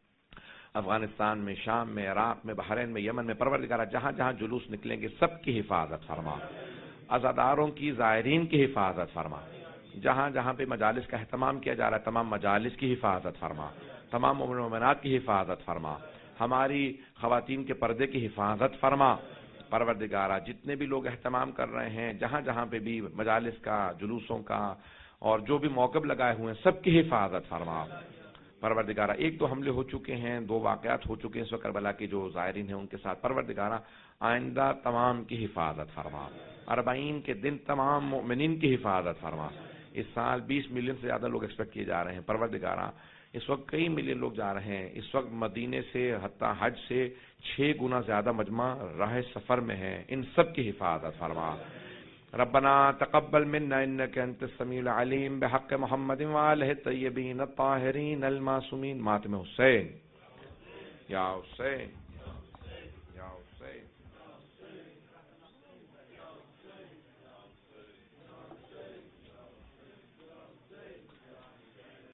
افغانستان میں، شام میں، عراق میں، بحرین میں، یمن میں، پروردگارہ جہاں جہاں جلوس نکلیں گے سب کی حفاظت فرما، عزاداروں کی، زائرین کی حفاظت فرما، جہاں جہاں پہ مجالس کا اہتمام کیا جا رہا ہے تمام مجالس کی حفاظت فرما، تمام مومن و مومنات کی حفاظت فرما، ہماری خواتین کے پردے کی حفاظت فرما۔ پروردگارہ جتنے بھی لوگ اہتمام کر رہے ہیں جہاں جہاں پہ بھی مجالس کا، جلوسوں کا اور جو بھی موقف لگائے ہوئے ہیں سب کی حفاظت فرما۔ پروردگارہ ایک دو حملے ہو چکے ہیں، دو واقعات ہو چکے ہیں اس وقت کربلا کے جو زائرین ہیں ان کے ساتھ، پروردگارہ آئندہ تمام کی حفاظت فرما، اربعین کے دن تمام مومنین کی حفاظت فرما۔ اس سال بیس ملین سے زیادہ لوگ ایکسپیکٹ کیے جا رہے ہیں، پروردگارہ اس وقت کئی ملین لوگ جا رہے ہیں، اس وقت مدینے سے حتیٰ حج سے چھ گنا زیادہ مجمع راہ سفر میں ہیں، ان سب کی حفاظت فرما۔ ربنا تقبل منا انك انت السميع العليم بحق محمد وآلہ الطیبین الطاہرین المعصومین۔ ماتم حسین یا حسین۔